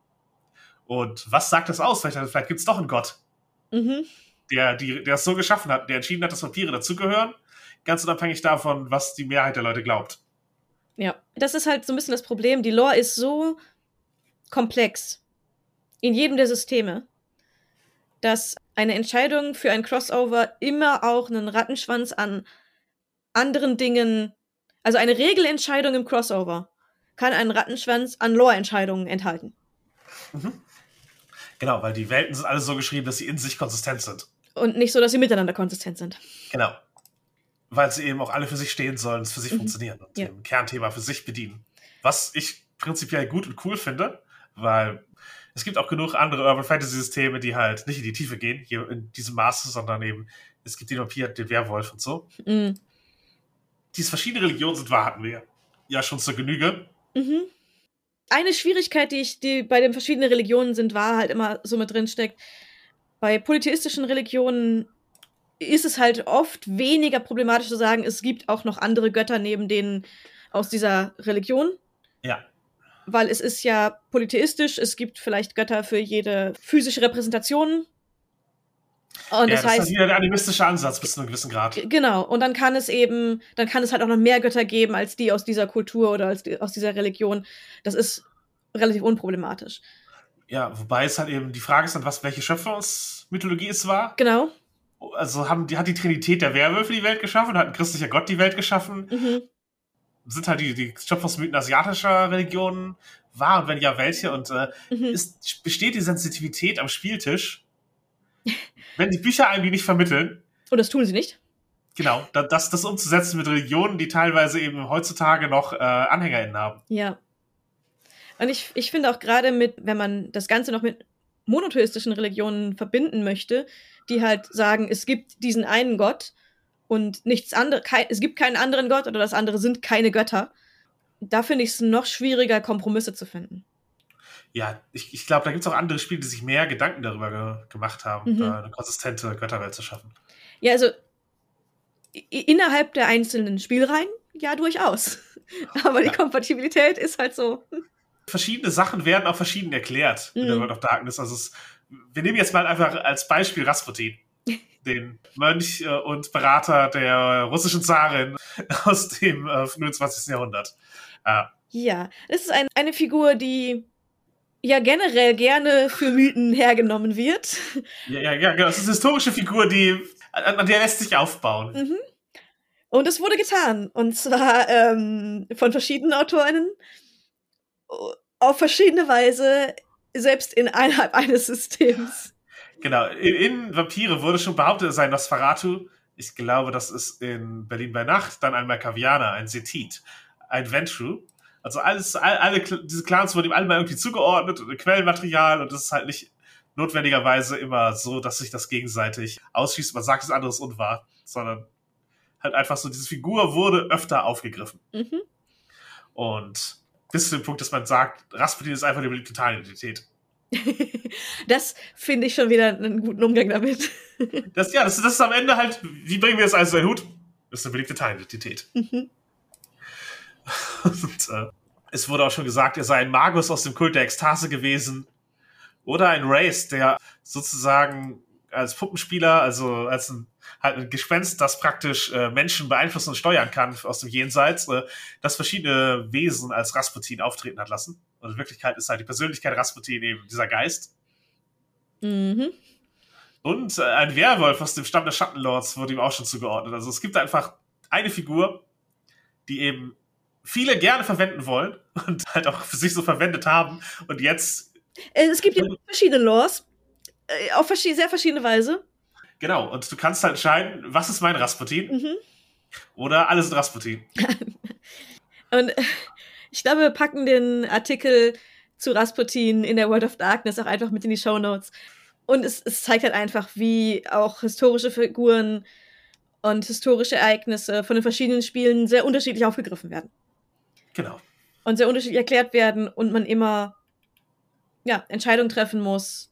Und was sagt das aus? Vielleicht, vielleicht gibt es doch einen Gott, mhm. der, die, der es so geschaffen hat, der entschieden hat, dass Vampire dazugehören, ganz unabhängig davon, was die Mehrheit der Leute glaubt. Ja, das ist halt so ein bisschen das Problem. Die Lore ist so komplex in jedem der Systeme, dass eine Entscheidung für ein Crossover immer auch einen Rattenschwanz an anderen Dingen, also eine Regelentscheidung im Crossover kann einen Rattenschwanz an Lore-Entscheidungen enthalten. Mhm. Genau, weil die Welten sind alle so geschrieben, dass sie in sich konsistent sind. Und nicht so, dass sie miteinander konsistent sind. Genau. Weil sie eben auch alle für sich stehen sollen, es für sich mhm. funktionieren und ja. ein Kernthema für sich bedienen. Was ich prinzipiell gut und cool finde, weil es gibt auch genug andere Urban Fantasy Systeme, die halt nicht in die Tiefe gehen, hier in diesem Maße, sondern eben, es gibt den Vampir, den Werwolf und so. Mhm. Diese verschiedenen Religionen sind wahr, hatten wir ja schon zur Genüge. Mhm. Eine Schwierigkeit, die ich, die bei den verschiedenen Religionen sind, wahr halt immer so mit drin steckt. Bei polytheistischen Religionen ist es halt oft weniger problematisch zu sagen, es gibt auch noch andere Götter neben denen aus dieser Religion. Ja. Weil es ist ja polytheistisch, es gibt vielleicht Götter für jede physische Repräsentation. Und ja, das, das heißt, ist wieder der animistische Ansatz bis zu einem gewissen Grad. Genau, und dann kann es eben, dann kann es halt auch noch mehr Götter geben als die aus dieser Kultur oder als die, aus dieser Religion. Das ist relativ unproblematisch. Ja, wobei es halt eben, die Frage ist dann, was, welche Schöpfungsmythologie es war. Genau. Also haben, die, hat die Trinität der Werwölfe die Welt geschaffen, hat ein christlicher Gott die Welt geschaffen? Mhm. Sind halt die, die Schöpfungsmythen asiatischer Religionen wahr? Und wenn ja, welche? Und äh, Mhm. ist, besteht die Sensitivität am Spieltisch, wenn die Bücher einem die nicht vermitteln? Und das tun sie nicht. Genau, das, das umzusetzen mit Religionen, die teilweise eben heutzutage noch äh, AnhängerInnen haben. Ja. Und ich, ich finde auch gerade mit, wenn man das Ganze noch mit monotheistischen Religionen verbinden möchte, die halt sagen, es gibt diesen einen Gott und nichts anderes, es gibt keinen anderen Gott oder das andere sind keine Götter, da finde ich es noch schwieriger, Kompromisse zu finden. Ja, ich, ich glaube, da gibt es auch andere Spiele, die sich mehr Gedanken darüber ge- gemacht haben, Mhm. da eine konsistente Götterwelt zu schaffen. Ja, also i- innerhalb der einzelnen Spielreihen, ja, durchaus. Aber die Ja. Kompatibilität ist halt so. Verschiedene Sachen werden auch verschieden erklärt in der Mhm. World of Darkness. Also es, wir nehmen jetzt mal einfach als Beispiel Rasputin, den Mönch äh, und Berater der russischen Zarin aus dem äh, neunundzwanzigsten Jahrhundert. Äh, Ja, es ist ein, eine Figur, die ja generell gerne für Mythen hergenommen wird. ja, ja, ja, genau. Das ist eine historische Figur, die an, an der lässt sich aufbauen. Mhm. Und es wurde getan. Und zwar ähm, von verschiedenen Autorinnen auf verschiedene Weise, selbst innerhalb eines Systems. Genau, in, in Vampire wurde schon behauptet, es sei Nosferatu. Ich glaube, das ist in Berlin bei Nacht, dann ein Malkavianer, ein Setit, ein Ventrue. Also alles, all, alle diese Clans wurden ihm alle mal irgendwie zugeordnet und Quellenmaterial und das ist halt nicht notwendigerweise immer so, dass sich das gegenseitig ausschließt. Man sagt, das andere ist unwahr, sondern halt einfach so, diese Figur wurde öfter aufgegriffen. Mhm. Und bis zu dem Punkt, dass man sagt, Rasputin ist einfach die Totalidentität. Das finde ich schon wieder einen guten Umgang damit. Das, ja, das, das ist am Ende halt, wie bringen wir das alles in den Hut? Das ist eine beliebte Teilidentität. Mhm. Und, äh, es wurde auch schon gesagt, er sei ein Magus aus dem Kult der Ekstase gewesen. Oder ein Wraith, der sozusagen als Puppenspieler, also als ein, halt ein Gespenst, das praktisch äh, Menschen beeinflussen und steuern kann aus dem Jenseits, äh, das verschiedene Wesen als Rasputin auftreten hat lassen. Und in Wirklichkeit ist halt die Persönlichkeit Rasputin eben dieser Geist. Mhm. Und äh, ein Werwolf aus dem Stamm der Schattenlords wurde ihm auch schon zugeordnet. Also es gibt einfach eine Figur, die eben viele gerne verwenden wollen und halt auch für sich so verwendet haben. Und jetzt... Es gibt ja verschiedene Lores, äh, auf verschi- sehr verschiedene Weise. Genau, und du kannst halt entscheiden, was ist mein Rasputin? Mhm. Oder alles sind Rasputin. Und äh, ich glaube, wir packen den Artikel zu Rasputin in der World of Darkness auch einfach mit in die Shownotes. Und es, es zeigt halt einfach, wie auch historische Figuren und historische Ereignisse von den verschiedenen Spielen sehr unterschiedlich aufgegriffen werden. Genau. Und sehr unterschiedlich erklärt werden und man immer ja, Entscheidungen treffen muss,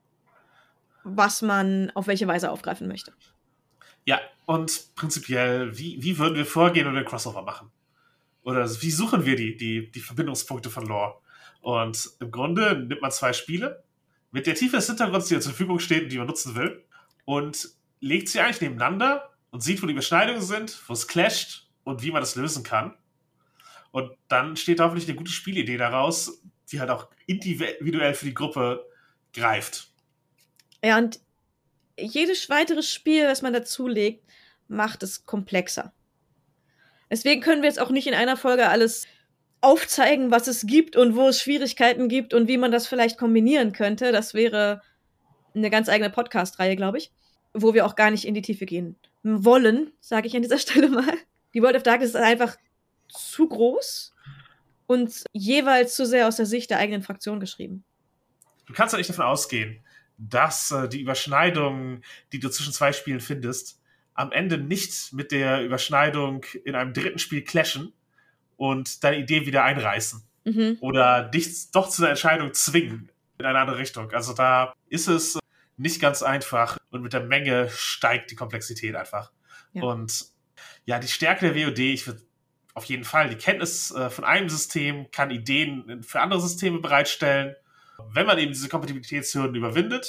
was man auf welche Weise aufgreifen möchte. Ja, und prinzipiell, wie, wie würden wir vorgehen und einen Crossover machen? Oder wie suchen wir die, die, die Verbindungspunkte von Lore? Und im Grunde nimmt man zwei Spiele mit der Tiefe des Hintergrunds, die zur Verfügung steht und die man nutzen will, und legt sie eigentlich nebeneinander und sieht, wo die Überschneidungen sind, wo es clasht und wie man das lösen kann. Und dann steht hoffentlich eine gute Spielidee daraus, die halt auch individuell für die Gruppe greift. Ja, und jedes weitere Spiel, was man dazulegt, macht es komplexer. Deswegen können wir jetzt auch nicht in einer Folge alles aufzeigen, was es gibt und wo es Schwierigkeiten gibt und wie man das vielleicht kombinieren könnte. Das wäre eine ganz eigene Podcast-Reihe, glaube ich, wo wir auch gar nicht in die Tiefe gehen wollen, sage ich an dieser Stelle mal. Die World of Darkness ist einfach zu groß und jeweils zu sehr aus der Sicht der eigenen Fraktion geschrieben. Du kannst ja nicht davon ausgehen, dass äh, die Überschneidungen, die du zwischen zwei Spielen findest, am Ende nicht mit der Überschneidung in einem dritten Spiel clashen und deine Idee wieder einreißen. Mhm. Oder dich doch zu einer Entscheidung zwingen in eine andere Richtung. Also da ist es nicht ganz einfach und mit der Menge steigt die Komplexität einfach. Ja. Und ja, die Stärke der W O D, ich würde auf jeden Fall, die Kenntnis äh, von einem System kann Ideen für andere Systeme bereitstellen. Wenn man eben diese Kompatibilitätshürden überwindet,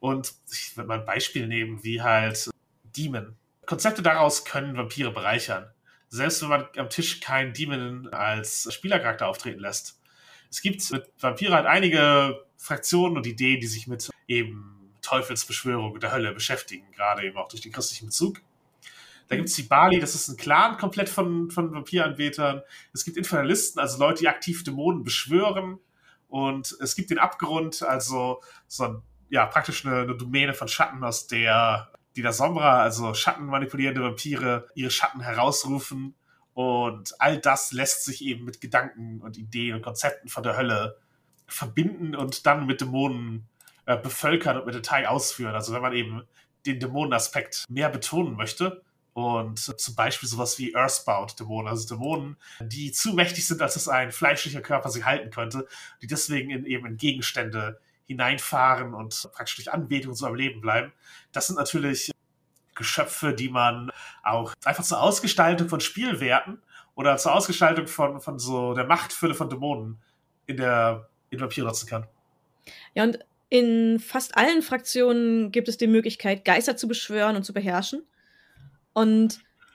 Und ich würde mal ein Beispiel nehmen, wie halt Demon. Konzepte daraus können Vampire bereichern. Selbst wenn man am Tisch keinen Demon als Spielercharakter auftreten lässt. Es gibt mit Vampire halt einige Fraktionen und Ideen, die sich mit eben Teufelsbeschwörung und der Hölle beschäftigen, gerade eben auch durch den christlichen Bezug. Da gibt es die Bali, das ist ein Clan komplett von, von Vampiranbetern. Es gibt Infernalisten, also Leute, die aktiv Dämonen beschwören. Und es gibt den Abgrund, also so ein, ja, praktisch eine, eine Domäne von Schatten, aus der die der Sombra, also schattenmanipulierende Vampire, ihre Schatten herausrufen. Und all das lässt sich eben mit Gedanken und Ideen und Konzepten von der Hölle verbinden und dann mit Dämonen äh, bevölkern und mit Detail ausführen. Also wenn man eben den Dämonenaspekt mehr betonen möchte und zum Beispiel sowas wie Earthbound-Dämonen, also Dämonen, die zu mächtig sind, als es ein fleischlicher Körper sie halten könnte, die deswegen in, eben in Gegenstände hineinfahren und praktisch durch Anbetung so am Leben bleiben. Das sind natürlich Geschöpfe, die man auch einfach zur Ausgestaltung von Spielwerten oder zur Ausgestaltung von, von so der Machtfülle von Dämonen in der in Vampire nutzen kann. Ja, und in fast allen Fraktionen gibt es die Möglichkeit, Geister zu beschwören und zu beherrschen. Und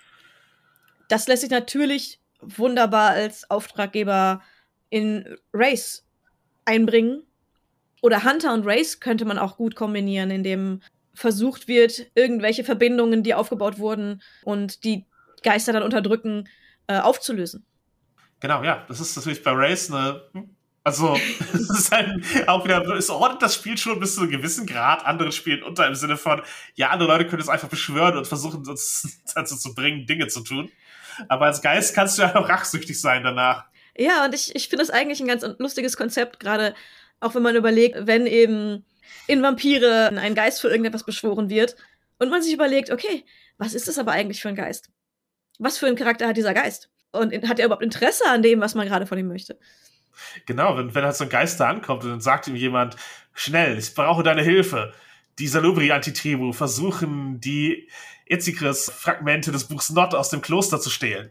das lässt sich natürlich wunderbar als Auftraggeber in Race einbringen. Oder Hunter und Race könnte man auch gut kombinieren, indem versucht wird, irgendwelche Verbindungen, die aufgebaut wurden und die Geister dann unterdrücken, äh, aufzulösen. Genau, ja. Das ist natürlich bei Race eine... Also, es ist halt auch wieder, es ordnet das Spiel schon bis zu einem gewissen Grad anderen Spielen unter, im Sinne von, ja, andere Leute können es einfach beschwören und versuchen, uns dazu zu bringen, Dinge zu tun. Aber als Geist kannst du ja auch rachsüchtig sein danach. Ja, und ich, ich finde das eigentlich ein ganz lustiges Konzept, gerade auch wenn man überlegt, wenn eben in Vampire ein Geist für irgendetwas beschworen wird und man sich überlegt, okay, was ist das aber eigentlich für ein Geist? Was für einen Charakter hat dieser Geist? Und hat er überhaupt Interesse an dem, was man gerade von ihm möchte? Genau, wenn, wenn halt so ein Geist da ankommt und dann sagt ihm jemand, schnell, ich brauche deine Hilfe. Die Salubri-Antitribu versuchen, die Ezikris-Fragmente des Buchs Not aus dem Kloster zu stehlen.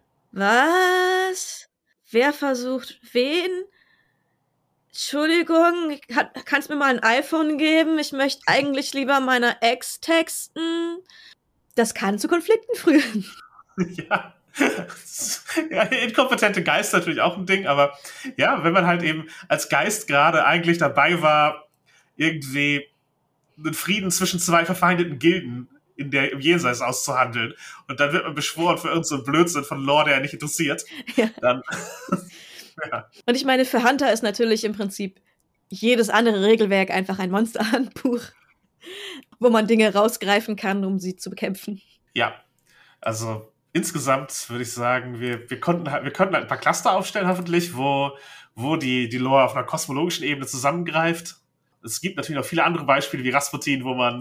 Was? Wer versucht wen? Entschuldigung, hat, kannst du mir mal ein iPhone geben? Ich möchte eigentlich lieber meiner Ex texten. Das kann zu Konflikten führen. Ja. Ja, inkompetente Geist natürlich auch ein Ding, aber ja, wenn man halt eben als Geist gerade eigentlich dabei war, irgendwie einen Frieden zwischen zwei verfeindeten Gilden in der, im Jenseits auszuhandeln und dann wird man beschworen für irgendeinen so Blödsinn von Lore, der nicht interessiert, ja. Dann ja. Und ich meine, für Hunter ist natürlich im Prinzip jedes andere Regelwerk einfach ein Monsterhandbuch, wo man Dinge rausgreifen kann, um sie zu bekämpfen. Ja, also insgesamt würde ich sagen, wir, wir, konnten halt, wir konnten halt ein paar Cluster aufstellen, hoffentlich, wo, wo die, die Lore auf einer kosmologischen Ebene zusammengreift. Es gibt natürlich noch viele andere Beispiele wie Rasputin, wo man,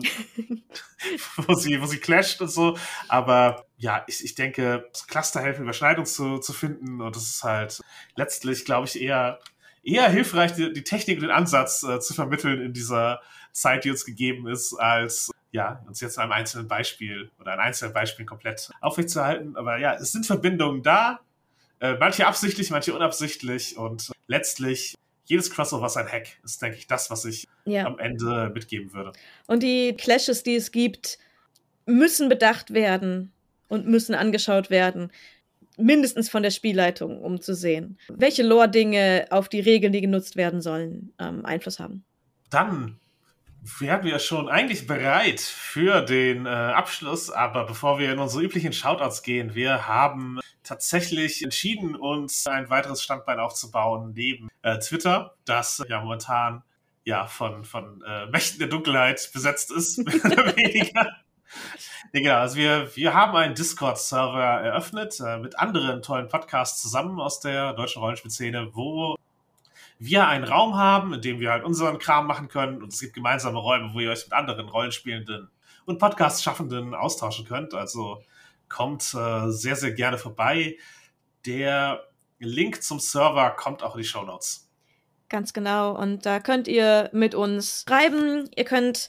wo sie, wo sie clasht und so. Aber ja, ich, ich denke, Cluster helfen, Überschneidung zu, zu finden. Und das ist halt letztlich, glaube ich, eher, eher hilfreich, die, die Technik und den Ansatz äh, zu vermitteln in dieser Zeit, die uns gegeben ist, als ja, uns jetzt an einem einzelnen Beispiel oder an einzelnen Beispielen komplett aufrechtzuerhalten. Aber ja, es sind Verbindungen da, äh, manche absichtlich, manche unabsichtlich und letztlich jedes Crossover ist ein Hack, ist, denke ich, das, was ich ja. am Ende mitgeben würde. Und die Clashes, die es gibt, müssen bedacht werden und müssen angeschaut werden, mindestens von der Spielleitung, um zu sehen, welche Lore-Dinge auf die Regeln, die genutzt werden sollen, ähm, Einfluss haben. Dann wären wir schon eigentlich bereit für den äh, Abschluss, aber bevor wir in unsere üblichen Shoutouts gehen, wir haben tatsächlich entschieden, uns ein weiteres Standbein aufzubauen neben äh, Twitter, das ja momentan ja von, von äh, Mächten der Dunkelheit besetzt ist, mehr oder weniger. Ja, genau, also wir, wir haben einen Discord-Server eröffnet äh, mit anderen tollen Podcasts zusammen aus der deutschen Rollenspielszene, wo wir einen Raum haben, in dem wir halt unseren Kram machen können und es gibt gemeinsame Räume, wo ihr euch mit anderen Rollenspielenden und Podcast-Schaffenden austauschen könnt. Also kommt äh, sehr, sehr gerne vorbei. Der Link zum Server kommt auch in die Shownotes. Ganz genau. Und da könnt ihr mit uns schreiben. Ihr könnt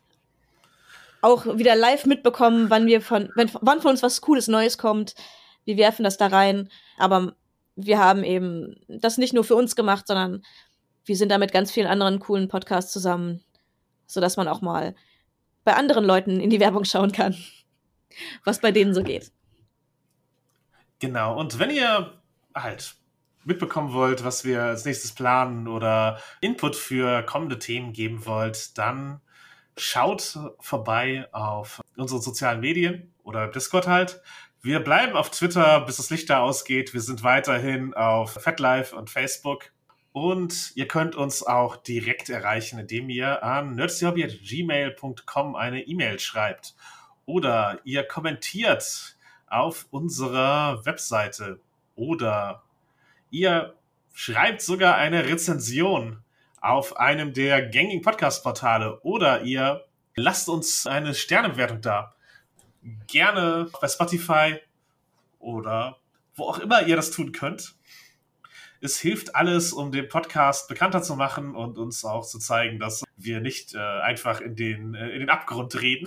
auch wieder live mitbekommen, wann wir von, wenn, wann von uns was Cooles Neues kommt. Wir werfen das da rein. Aber wir haben eben das nicht nur für uns gemacht, sondern wir sind da mit ganz vielen anderen coolen Podcasts zusammen, sodass man auch mal bei anderen Leuten in die Werbung schauen kann, was bei denen so geht. Genau, und wenn ihr halt mitbekommen wollt, was wir als nächstes planen oder Input für kommende Themen geben wollt, dann schaut vorbei auf unseren sozialen Medien oder Discord halt. Wir bleiben auf Twitter, bis das Licht da ausgeht. Wir sind weiterhin auf FatLife und Facebook. Und ihr könnt uns auch direkt erreichen, indem ihr an nerdsdhobby at gmail punkt com eine E-Mail schreibt. Oder ihr kommentiert auf unserer Webseite. Oder ihr schreibt sogar eine Rezension auf einem der gängigen Podcast-Portale. Oder ihr lasst uns eine Sternebewertung da. Gerne bei Spotify oder wo auch immer ihr das tun könnt. Es hilft alles, um den Podcast bekannter zu machen und uns auch zu zeigen, dass wir nicht äh, einfach in den, äh, in den Abgrund reden.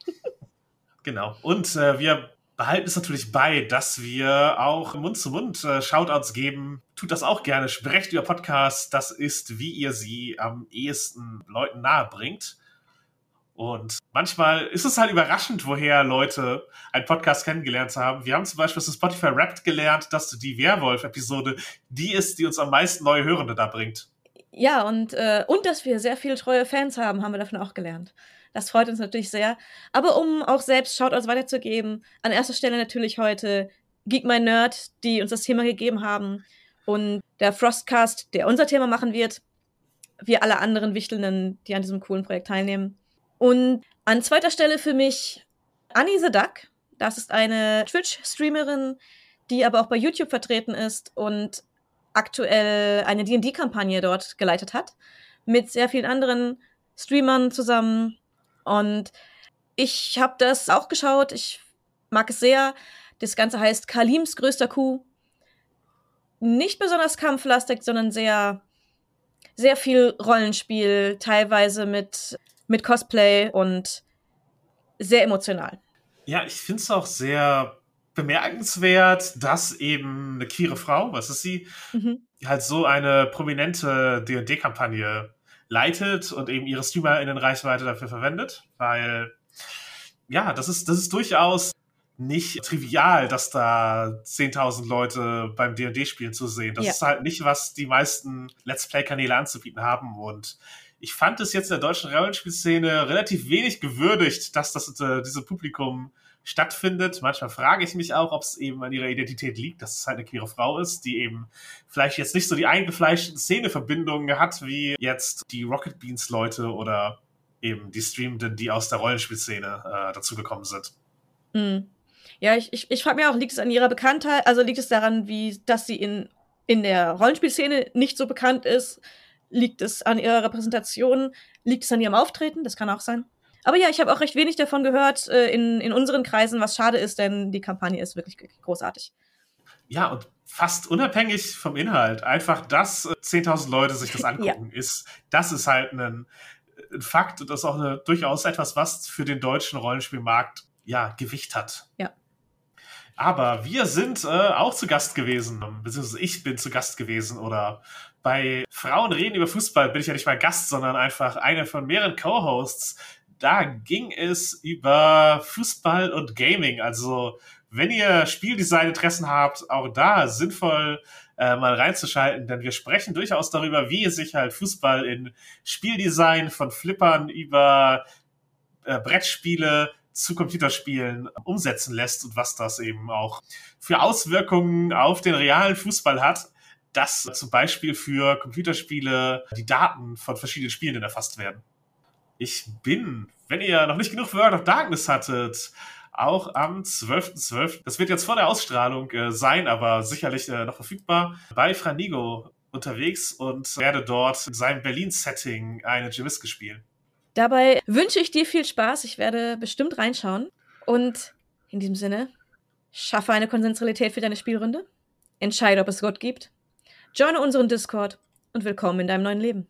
Genau. Und äh, wir behalten es natürlich bei, dass wir auch Mund zu Mund äh, Shoutouts geben. Tut das auch gerne. Sprecht über Podcasts. Das ist, wie ihr sie am ehesten Leuten nahe bringt. Und manchmal ist es halt überraschend, woher Leute einen Podcast kennengelernt haben. Wir haben zum Beispiel zu Spotify Wrapped gelernt, dass die Werwolf-Episode die ist, die uns am meisten neue Hörende da bringt. Ja, und, äh, und dass wir sehr viele treue Fans haben, haben wir davon auch gelernt. Das freut uns natürlich sehr. Aber um auch selbst Shoutouts weiterzugeben, an erster Stelle natürlich heute Geek My Nerd, die uns das Thema gegeben haben. Und der Frostcast, der unser Thema machen wird. Wir alle anderen Wichtelnden, die an diesem coolen Projekt teilnehmen. Und an zweiter Stelle für mich Annie the Duck. Das ist eine Twitch-Streamerin, die aber auch bei YouTube vertreten ist und aktuell eine D und D-Kampagne dort geleitet hat. Mit sehr vielen anderen Streamern zusammen. Und ich habe das auch geschaut. Ich mag es sehr. Das Ganze heißt Kalims größter Coup. Nicht besonders kampflastig, sondern sehr, sehr viel Rollenspiel. Teilweise mit... mit Cosplay und sehr emotional. Ja, ich finde es auch sehr bemerkenswert, dass eben eine queere Frau, was ist sie, mhm. halt so eine prominente D und D-Kampagne leitet und eben ihre StreamerInnen-Reichweite dafür verwendet, weil ja, das ist, das ist durchaus nicht trivial, dass da zehntausend Leute beim D und D-Spielen zu sehen. Das ja. ist halt nicht, was die meisten Let's Play-Kanäle anzubieten haben, und ich fand es jetzt in der deutschen Rollenspielszene relativ wenig gewürdigt, dass das äh, diese Publikum stattfindet. Manchmal frage ich mich auch, ob es eben an ihrer Identität liegt, dass es halt eine queere Frau ist, die eben vielleicht jetzt nicht so die eingefleischten Szeneverbindungen hat, wie jetzt die Rocket Beans Leute oder eben die Streamenden, die aus der Rollenspielszene äh, dazugekommen sind. Mhm. Ja, ich, ich, ich frage mich auch, liegt es an ihrer Bekanntheit, also liegt es daran, wie, dass sie in, in der Rollenspielszene nicht so bekannt ist? Liegt es an ihrer Repräsentation? Liegt es an ihrem Auftreten? Das kann auch sein. Aber ja, ich habe auch recht wenig davon gehört äh, in, in unseren Kreisen, was schade ist, denn die Kampagne ist wirklich großartig. Ja, und fast unabhängig vom Inhalt. Einfach, dass äh, zehntausend Leute sich das angucken, ja. ist, das ist halt ein, ein Fakt, und das ist auch eine, durchaus etwas, was für den deutschen Rollenspielmarkt ja Gewicht hat. Ja. Aber wir sind äh, auch zu Gast gewesen, beziehungsweise ich bin zu Gast gewesen, oder bei Frauen reden über Fußball bin ich ja nicht mal Gast, sondern einfach eine von mehreren Co-Hosts. Da ging es über Fußball und Gaming. Also wenn ihr Spieldesign-Interessen habt, auch da sinnvoll äh, mal reinzuschalten, denn wir sprechen durchaus darüber, wie sich halt Fußball in Spieldesign von Flippern über äh, Brettspiele zu Computerspielen umsetzen lässt und was das eben auch für Auswirkungen auf den realen Fußball hat, dass zum Beispiel für Computerspiele die Daten von verschiedenen Spielen erfasst werden. Ich bin, wenn ihr noch nicht genug World of Darkness hattet, auch am zwölften zwölften, das wird jetzt vor der Ausstrahlung äh, sein, aber sicherlich äh, noch verfügbar, bei Franigo unterwegs und werde dort in seinem Berlin-Setting eine Jimiske spielen. Dabei wünsche ich dir viel Spaß. Ich werde bestimmt reinschauen. Und in diesem Sinne, schaffe eine Konsensrealität für deine Spielrunde. Entscheide, ob es Gott gibt. Joine unseren Discord und willkommen in deinem neuen Leben.